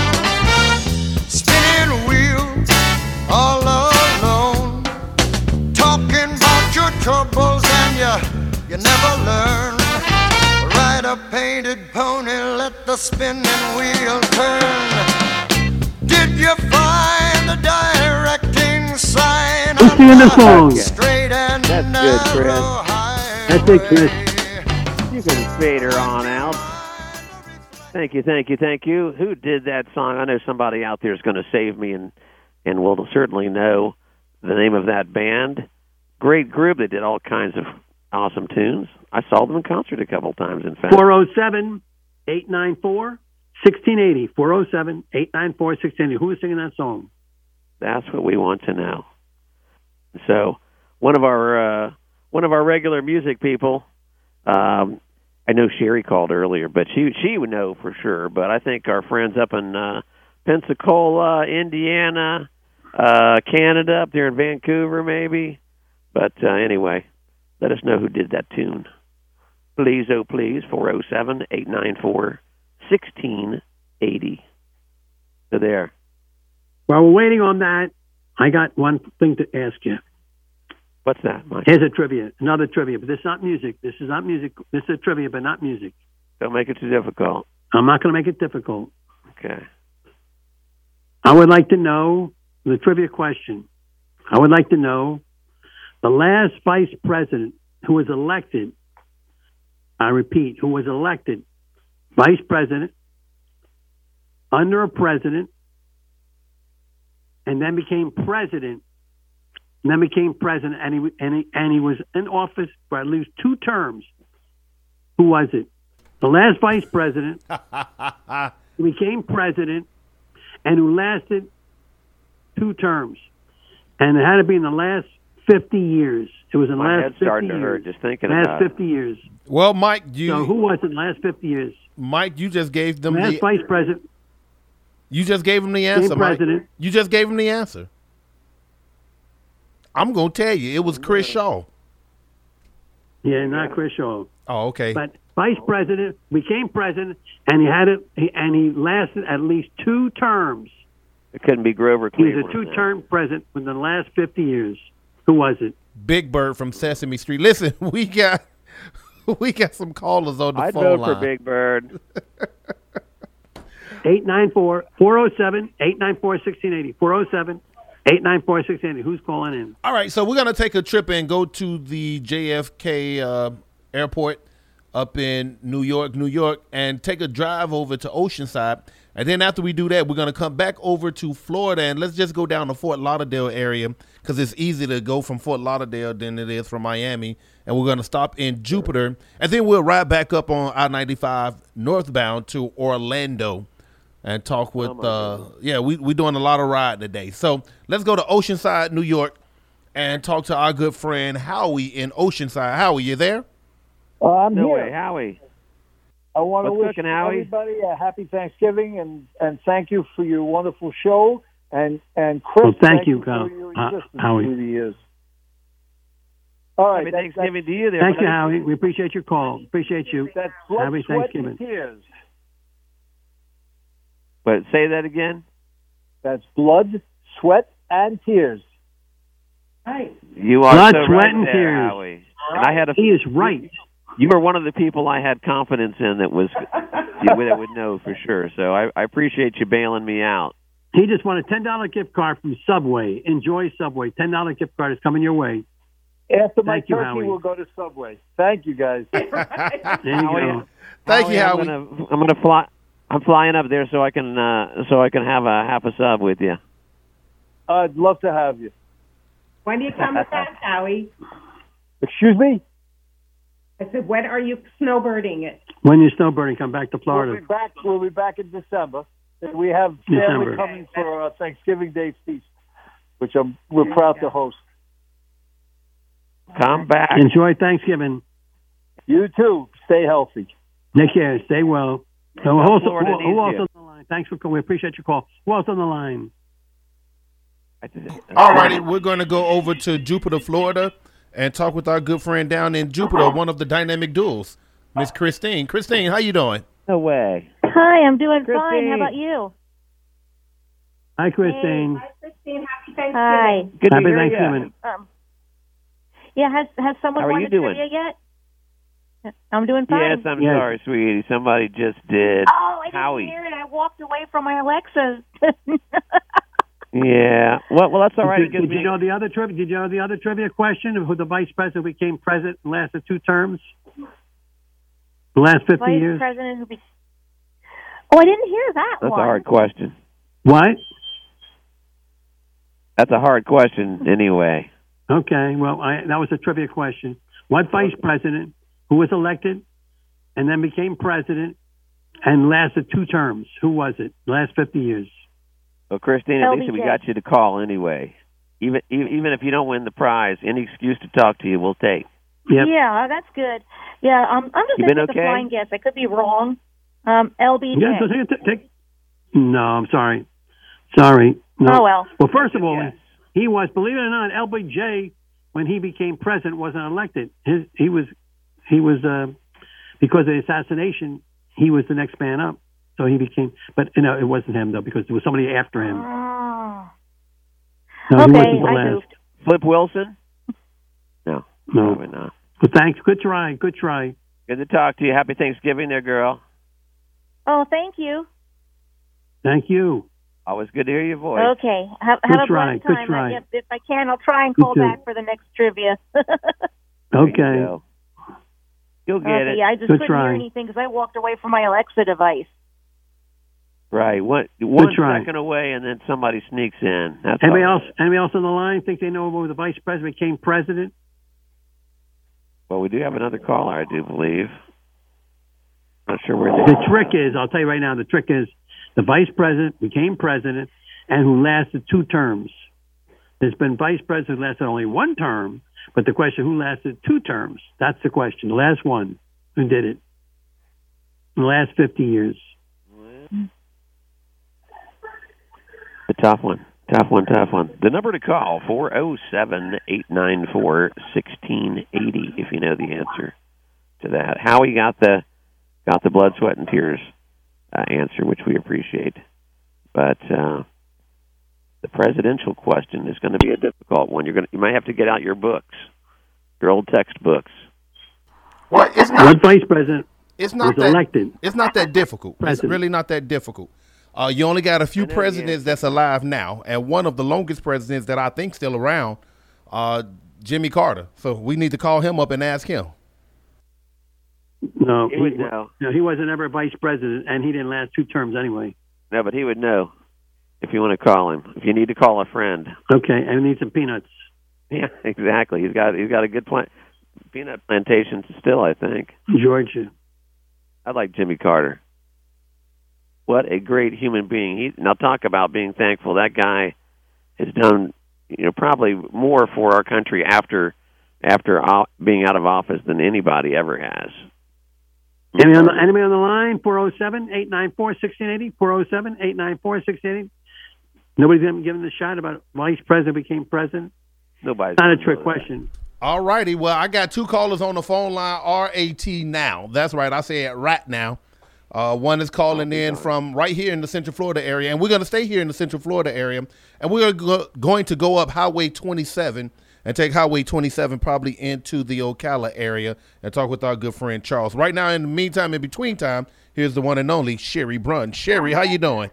[SPEAKER 9] Spinning wheel, all alone, talking about your troubles and you, you never learn. Ride a painted pony, let the spinning wheel turn. Did you find the directing sign?
[SPEAKER 10] Who's singing the song?
[SPEAKER 9] Straight and
[SPEAKER 19] That's good, Chris.
[SPEAKER 9] narrow highway.
[SPEAKER 10] That's it, Chris.
[SPEAKER 19] You can fade her on out. Thank you, thank you, thank you. Who did that song? I know somebody out there is going to save me and and will certainly know the name of that band. Great group. They did all kinds of awesome tunes. I saw them in concert a couple times, in fact.
[SPEAKER 10] four oh seven, eight nine four, one six eight oh. four oh seven, eight nine four, one six eight oh. Who is singing that song?
[SPEAKER 19] That's what we want to know. So, one of our uh, one of our regular music people, um, I know Sherry called earlier, but she she would know for sure. But I think our friends up in uh, Pensacola, Indiana, uh, Canada, up there in Vancouver, maybe. But uh, anyway, let us know who did that tune. Please, oh please, four oh seven, eight nine four, one six eight oh. So there.
[SPEAKER 10] While we're waiting on that, I got one thing to ask you.
[SPEAKER 19] What's that, Mike?
[SPEAKER 10] Here's a trivia, another trivia, but this is not music. This is not music. This is a trivia, but not music.
[SPEAKER 19] Don't make it too difficult.
[SPEAKER 10] I'm not going to make it difficult.
[SPEAKER 19] Okay.
[SPEAKER 10] I would like to know the trivia question. I would like to know the last vice president who was elected, I repeat, who was elected vice president under a president and then became president, and then became president, and he, and, he, and he was in office for at least two terms. Who was it? The last vice president who became president and who lasted two terms. And it had to be in the last fifty years. It was in the
[SPEAKER 19] My
[SPEAKER 10] last
[SPEAKER 19] head's
[SPEAKER 10] fifty
[SPEAKER 19] starting to
[SPEAKER 10] years.
[SPEAKER 19] hurt just thinking
[SPEAKER 10] last
[SPEAKER 19] about it.
[SPEAKER 10] fifty years.
[SPEAKER 7] Well, Mike, you.
[SPEAKER 10] So who was it in the last fifty years?
[SPEAKER 7] Mike, you just gave them
[SPEAKER 10] Last
[SPEAKER 7] the
[SPEAKER 10] vice president.
[SPEAKER 7] You just gave him the answer,
[SPEAKER 10] Same
[SPEAKER 7] Mike.
[SPEAKER 10] president.
[SPEAKER 7] You just gave him the answer. I'm gonna tell you, it was Chris Shaw.
[SPEAKER 10] Yeah, not Chris Shaw.
[SPEAKER 7] Oh, okay.
[SPEAKER 10] But vice president became president, and he had it, he, and he lasted at least two terms.
[SPEAKER 19] It couldn't be Grover
[SPEAKER 10] He was
[SPEAKER 19] Cleveland.
[SPEAKER 10] a two-term president within the last fifty years. Who was it?
[SPEAKER 7] Big Bird from Sesame Street. Listen, we got we got some callers on the
[SPEAKER 19] I'd
[SPEAKER 7] phone
[SPEAKER 19] vote
[SPEAKER 7] line.
[SPEAKER 19] for Big Bird.
[SPEAKER 10] eight nine four, four oh seven, eight nine four, one six eight oh. four oh seven, eight nine four, one six eight oh. Who's calling in?
[SPEAKER 7] All right, so we're gonna take a trip and go to the J F K uh, airport up in New York, New York, and take a drive over to Oceanside. And then after we do that, we're gonna come back over to Florida, and let's just go down to Fort Lauderdale area because it's easy to go from Fort Lauderdale than it is from Miami. And we're gonna stop in Jupiter, and then we'll ride back up on I ninety-five northbound to Orlando. And talk with, uh, yeah, we we doing a lot of riding today. So let's go to Oceanside, New York, and talk to our good friend Howie in Oceanside. Howie, you there?
[SPEAKER 3] Uh, I'm
[SPEAKER 19] no
[SPEAKER 3] here.
[SPEAKER 19] way, Howie.
[SPEAKER 3] I want to
[SPEAKER 19] What's
[SPEAKER 3] wish
[SPEAKER 19] cooking, Howie?
[SPEAKER 3] everybody a happy Thanksgiving and, and thank you for your wonderful show. And and Chris,
[SPEAKER 10] Well, thank you,
[SPEAKER 3] for
[SPEAKER 10] Kyle.
[SPEAKER 3] your
[SPEAKER 10] Uh,
[SPEAKER 3] assistance
[SPEAKER 10] Howie.
[SPEAKER 3] through the years. All right,
[SPEAKER 19] Happy
[SPEAKER 3] that-
[SPEAKER 19] Thanksgiving to you there.
[SPEAKER 10] Thank you,
[SPEAKER 19] buddy.
[SPEAKER 10] Howie. We appreciate your call. Appreciate you.
[SPEAKER 3] That's blood,
[SPEAKER 10] Happy
[SPEAKER 3] sweat,
[SPEAKER 10] Thanksgiving.
[SPEAKER 3] and tears.
[SPEAKER 19] But say that again.
[SPEAKER 3] That's blood, sweat, and tears.
[SPEAKER 12] Right.
[SPEAKER 19] You are
[SPEAKER 10] Blood,
[SPEAKER 19] so
[SPEAKER 10] sweat,
[SPEAKER 19] right
[SPEAKER 10] and
[SPEAKER 19] there,
[SPEAKER 10] tears.
[SPEAKER 19] Howie. And I had a.
[SPEAKER 10] He is right.
[SPEAKER 19] You were one of the people I had confidence in that was you, that would know for sure. So I, I appreciate you bailing me out.
[SPEAKER 10] He just won a ten dollar gift card from Subway. Enjoy Subway. ten dollar gift card is coming your way.
[SPEAKER 3] After my
[SPEAKER 10] Thank you,
[SPEAKER 3] turkey,
[SPEAKER 10] Howie.
[SPEAKER 3] we'll go to Subway. Thank you, guys.
[SPEAKER 10] There you go.
[SPEAKER 7] Thank you, Howie.
[SPEAKER 19] I'm gonna, I'm gonna fly. I'm flying up there so I can uh, so I can have a half a sub with you.
[SPEAKER 3] I'd love to have you.
[SPEAKER 12] When do you come back, Howie?
[SPEAKER 3] Excuse me?
[SPEAKER 12] I said, when are you snowbirding it?
[SPEAKER 10] When you're snowbirding, come back to
[SPEAKER 3] We'll
[SPEAKER 10] Florida.
[SPEAKER 3] be back. We'll be back in December. And we have family
[SPEAKER 10] December.
[SPEAKER 3] coming for our Thanksgiving Day feast, which I'm, we're proud to host.
[SPEAKER 19] Come back.
[SPEAKER 10] Enjoy Thanksgiving.
[SPEAKER 3] You too. Stay healthy.
[SPEAKER 10] Take care. Stay well. So who, also,
[SPEAKER 19] Florida
[SPEAKER 10] who, who
[SPEAKER 19] needs
[SPEAKER 10] else
[SPEAKER 19] you.
[SPEAKER 10] on the line? Thanks for calling. We appreciate your call. Who else on the line?
[SPEAKER 7] All righty, we're going to go over to Jupiter, Florida, and talk with our good friend down in Jupiter, one of the dynamic duels, Miss Christine. Christine, how you doing?
[SPEAKER 19] No way.
[SPEAKER 13] Hi, I'm doing
[SPEAKER 19] Christine.
[SPEAKER 13] fine. How about you?
[SPEAKER 10] Hi, Christine.
[SPEAKER 12] Hi, Christine. Happy Thanksgiving.
[SPEAKER 13] Hi.
[SPEAKER 19] Good to
[SPEAKER 10] Happy
[SPEAKER 19] hear
[SPEAKER 10] Thanksgiving.
[SPEAKER 13] Um, yeah, has has someone
[SPEAKER 19] How are
[SPEAKER 13] won
[SPEAKER 19] you
[SPEAKER 13] the
[SPEAKER 19] doing?
[SPEAKER 13] trivia yet? I'm doing
[SPEAKER 19] Ya.
[SPEAKER 13] fine.
[SPEAKER 19] Yes, I'm
[SPEAKER 10] Yes.
[SPEAKER 19] sorry, sweetie. Somebody just did.
[SPEAKER 13] Oh, I didn't
[SPEAKER 19] Howie.
[SPEAKER 13] hear it. I walked away from my Alexa.
[SPEAKER 19] Yeah. Well, well, that's all right.
[SPEAKER 10] Did,
[SPEAKER 19] It gives
[SPEAKER 10] did
[SPEAKER 19] me.
[SPEAKER 10] you know the other trivia? Did you know the other trivia question of who the vice president became president and lasted two terms? The last fifty
[SPEAKER 13] Vice
[SPEAKER 10] years.
[SPEAKER 13] President who be. Oh, I didn't hear that
[SPEAKER 19] That's
[SPEAKER 13] one.
[SPEAKER 19] a hard question.
[SPEAKER 10] What?
[SPEAKER 19] That's a hard question, anyway.
[SPEAKER 10] Okay. Well, I, that was a trivia question. What vice president who was elected and then became president and lasted two terms? Who was it? Last fifty years.
[SPEAKER 19] Well, Christine, at
[SPEAKER 13] L B
[SPEAKER 19] least we
[SPEAKER 13] J.
[SPEAKER 19] got you to call anyway. Even even if you don't win the prize, any excuse to talk to you, we'll take.
[SPEAKER 10] Yep.
[SPEAKER 13] Yeah, that's good. Yeah, um, I'm just
[SPEAKER 19] You
[SPEAKER 13] going
[SPEAKER 19] been
[SPEAKER 13] to take
[SPEAKER 19] okay?
[SPEAKER 13] a blind guess. I could be wrong. Um, L B J.
[SPEAKER 10] Yeah, so take, take, take, no, I'm sorry. Sorry. No.
[SPEAKER 13] Oh, well.
[SPEAKER 10] Well, first of all,
[SPEAKER 19] Yes.
[SPEAKER 10] he was, believe it or not, L B J, when he became president, wasn't elected. His, he was, he was, uh, because of the assassination, he was the next man up. So he became, but you know, it wasn't him though, because there was somebody after him.
[SPEAKER 13] Oh.
[SPEAKER 10] No, he
[SPEAKER 13] Okay,
[SPEAKER 10] wasn't the
[SPEAKER 13] I
[SPEAKER 10] last.
[SPEAKER 13] moved.
[SPEAKER 19] Flip Wilson? No,
[SPEAKER 10] No.
[SPEAKER 19] probably not.
[SPEAKER 10] But thanks. Good try. Good try.
[SPEAKER 19] Good to talk to you. Happy Thanksgiving there, girl.
[SPEAKER 13] Oh, thank you.
[SPEAKER 10] Thank you.
[SPEAKER 19] Always good to hear your voice.
[SPEAKER 13] Okay. Have,
[SPEAKER 10] Good
[SPEAKER 13] have a
[SPEAKER 10] try,
[SPEAKER 13] blessed
[SPEAKER 10] good
[SPEAKER 13] time.
[SPEAKER 10] try.
[SPEAKER 13] I, if, if I can, I'll try and
[SPEAKER 10] You
[SPEAKER 13] call
[SPEAKER 10] too.
[SPEAKER 13] back for the next trivia.
[SPEAKER 19] There you
[SPEAKER 10] Okay.
[SPEAKER 19] go. You'll get
[SPEAKER 13] okay,
[SPEAKER 19] it.
[SPEAKER 13] yeah, I just
[SPEAKER 10] Good
[SPEAKER 13] couldn't
[SPEAKER 10] try.
[SPEAKER 13] hear anything because I walked away from my Alexa device.
[SPEAKER 19] Right. One, one
[SPEAKER 10] try.
[SPEAKER 19] second away, and then somebody sneaks in. That's
[SPEAKER 10] Anybody
[SPEAKER 19] all.
[SPEAKER 10] else? Anybody else on the line think they know when the vice president became president?
[SPEAKER 19] Well, we do have another caller, I do believe. Not sure where they
[SPEAKER 10] The trick is, I'll tell you right now, the trick is the vice president became president and who lasted two terms. There's been vice presidents who lasted only one term, but the question, who lasted two terms? That's the question. The last one, who did it? In the last fifty years.
[SPEAKER 19] A tough one. Tough one, tough one. The number to call, four oh seven, eight nine four, one six eight zero, if you know the answer to that. Howie got the got the blood, sweat, and tears uh, answer, which we appreciate. But uh, the presidential question is going to be a difficult one. You're going to, you might have to get out your books, your old textbooks.
[SPEAKER 7] Well, it's
[SPEAKER 10] What
[SPEAKER 7] not.
[SPEAKER 10] vice president
[SPEAKER 7] It's not
[SPEAKER 10] was
[SPEAKER 7] that.
[SPEAKER 10] elected?
[SPEAKER 7] It's not that difficult. It's
[SPEAKER 10] President.
[SPEAKER 7] really not that difficult. Uh, you only got a few
[SPEAKER 19] I know,
[SPEAKER 7] presidents that's alive now, and one of the longest presidents that I think still around, uh, Jimmy Carter. So we need to call him up and ask him.
[SPEAKER 10] No,
[SPEAKER 19] He would know.
[SPEAKER 10] no, he wasn't ever vice president, and he didn't last two terms anyway.
[SPEAKER 19] No, but he would know if you want to call him. If you need to call a friend.
[SPEAKER 10] Okay, and we need some peanuts.
[SPEAKER 19] Yeah, exactly. He's got he's got a good plant, peanut plantation still, I think.
[SPEAKER 10] Georgia.
[SPEAKER 19] I like Jimmy Carter. What a great human being. He now talk about being thankful. That guy has done, you know, probably more for our country after after o- being out of office than anybody ever has.
[SPEAKER 10] Anybody on the, anybody on the line? four oh seven, eight nine four, one six eight zero. four oh seven, eight nine four, one six eight zero. Nobody's given given the shot about vice president became president?
[SPEAKER 19] Nobody's
[SPEAKER 10] Not a
[SPEAKER 19] gonna
[SPEAKER 10] trick
[SPEAKER 19] know that.
[SPEAKER 10] question.
[SPEAKER 7] All righty. Well, I got two callers on the phone line. R A T now. That's right. I said rat now. Uh, one is calling in from right here in the Central Florida area, and we're going to stay here in the Central Florida area, and we're go- going to go up Highway twenty-seven and take Highway twenty-seven probably into the Ocala area and talk with our good friend Charles. Right now, in the meantime, in between time, here's the one and only Sherry Brunn. Sherry, how you doing?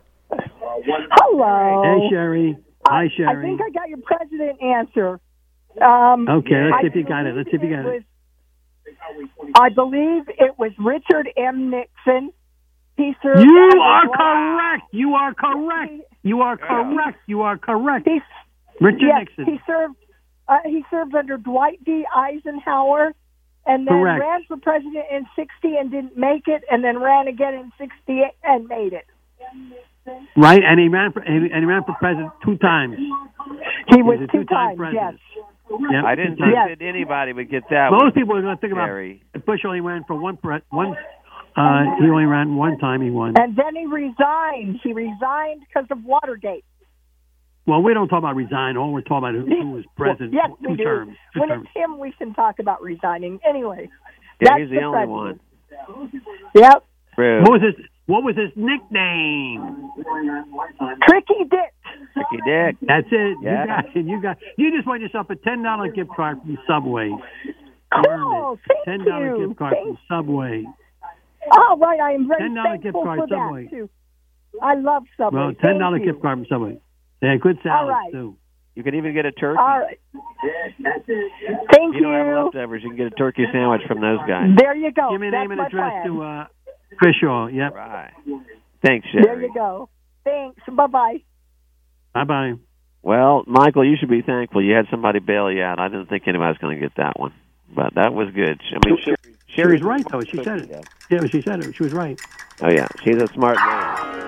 [SPEAKER 3] Hello.
[SPEAKER 10] Hey, Sherry. Hi,
[SPEAKER 3] I
[SPEAKER 10] Sherry.
[SPEAKER 3] think I got your president answer. Um,
[SPEAKER 10] Okay, let's
[SPEAKER 3] I
[SPEAKER 10] see if you got it. Let's see if you got it.
[SPEAKER 3] was- I believe it was Richard M. Nixon. He served
[SPEAKER 10] You
[SPEAKER 3] as a
[SPEAKER 10] are
[SPEAKER 3] Dwight-
[SPEAKER 10] correct. You are correct. You are correct. You are correct.
[SPEAKER 3] He's,
[SPEAKER 10] Richard
[SPEAKER 3] yes,
[SPEAKER 10] Nixon.
[SPEAKER 3] he served. Uh, he served under Dwight D. Eisenhower, and then
[SPEAKER 10] Correct.
[SPEAKER 3] ran for president in sixty and didn't make it, and then ran again in sixty-eight and made it.
[SPEAKER 10] Right, and he ran for and he ran for president two times.
[SPEAKER 3] He was
[SPEAKER 10] a
[SPEAKER 3] two
[SPEAKER 10] two-time
[SPEAKER 3] times. Yes.
[SPEAKER 10] president. Yep,
[SPEAKER 19] I didn't
[SPEAKER 10] two
[SPEAKER 19] think
[SPEAKER 10] times.
[SPEAKER 19] that anybody would get that
[SPEAKER 10] Most
[SPEAKER 19] one.
[SPEAKER 10] people are going to think about
[SPEAKER 19] Sherry.
[SPEAKER 10] Bush only ran for one. Pre- one. Uh, he only ran one time. He won.
[SPEAKER 3] And then he resigned. He resigned because of Watergate.
[SPEAKER 10] Well, we don't talk about resign. All we're talking about is who was president
[SPEAKER 3] Yes,
[SPEAKER 10] two
[SPEAKER 3] we do.
[SPEAKER 10] terms. Two
[SPEAKER 3] When
[SPEAKER 10] terms.
[SPEAKER 3] it's him, we can talk about resigning. Anyway,
[SPEAKER 19] Yeah,
[SPEAKER 3] that's
[SPEAKER 19] he's the, only one.
[SPEAKER 3] president. Yep.
[SPEAKER 19] True.
[SPEAKER 10] What was his What was his nickname?
[SPEAKER 3] Tricky Dick.
[SPEAKER 19] Tricky Dick.
[SPEAKER 10] That's it.
[SPEAKER 19] Yeah.
[SPEAKER 10] You got it. You got. You just won yourself a ten dollar gift card from Subway.
[SPEAKER 3] Cool. Thank
[SPEAKER 10] Ten dollar
[SPEAKER 3] you.
[SPEAKER 10] gift card
[SPEAKER 3] Thank-
[SPEAKER 10] from Subway.
[SPEAKER 3] All right, I am very
[SPEAKER 10] ten dollar
[SPEAKER 3] thankful
[SPEAKER 10] gift card
[SPEAKER 3] for that
[SPEAKER 10] Subway.
[SPEAKER 3] too. I love Subway.
[SPEAKER 10] Well, ten dollar
[SPEAKER 3] Thank you.
[SPEAKER 10] gift card from Subway. They had good salads
[SPEAKER 3] All right.
[SPEAKER 10] too.
[SPEAKER 19] You could even get a turkey.
[SPEAKER 3] All right.
[SPEAKER 19] If
[SPEAKER 3] Thank
[SPEAKER 19] you don't have
[SPEAKER 3] you.
[SPEAKER 19] leftovers, you can get a turkey sandwich from those guys.
[SPEAKER 3] There you go.
[SPEAKER 10] Give me a
[SPEAKER 3] That's
[SPEAKER 10] name and
[SPEAKER 3] my
[SPEAKER 10] address
[SPEAKER 3] plan.
[SPEAKER 10] to uh, Chris Shaw. Yep.
[SPEAKER 19] Right. Thanks, Sherry.
[SPEAKER 3] There you go. Thanks. Bye bye.
[SPEAKER 10] Bye bye.
[SPEAKER 19] Well, Michael, you should be thankful you had somebody bail you out. I didn't think anybody was going to get that one, but that was good. I mean, Sherry,
[SPEAKER 10] She was right, though. She said it. Yeah, she said it. She was right.
[SPEAKER 11] Oh, yeah. She's a smart lady.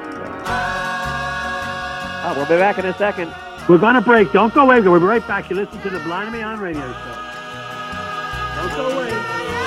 [SPEAKER 11] Oh, we'll be back in a second.
[SPEAKER 10] We're going to break. Don't go away. We'll be right back. You listen to the Blind and Beyond radio show. Don't go away.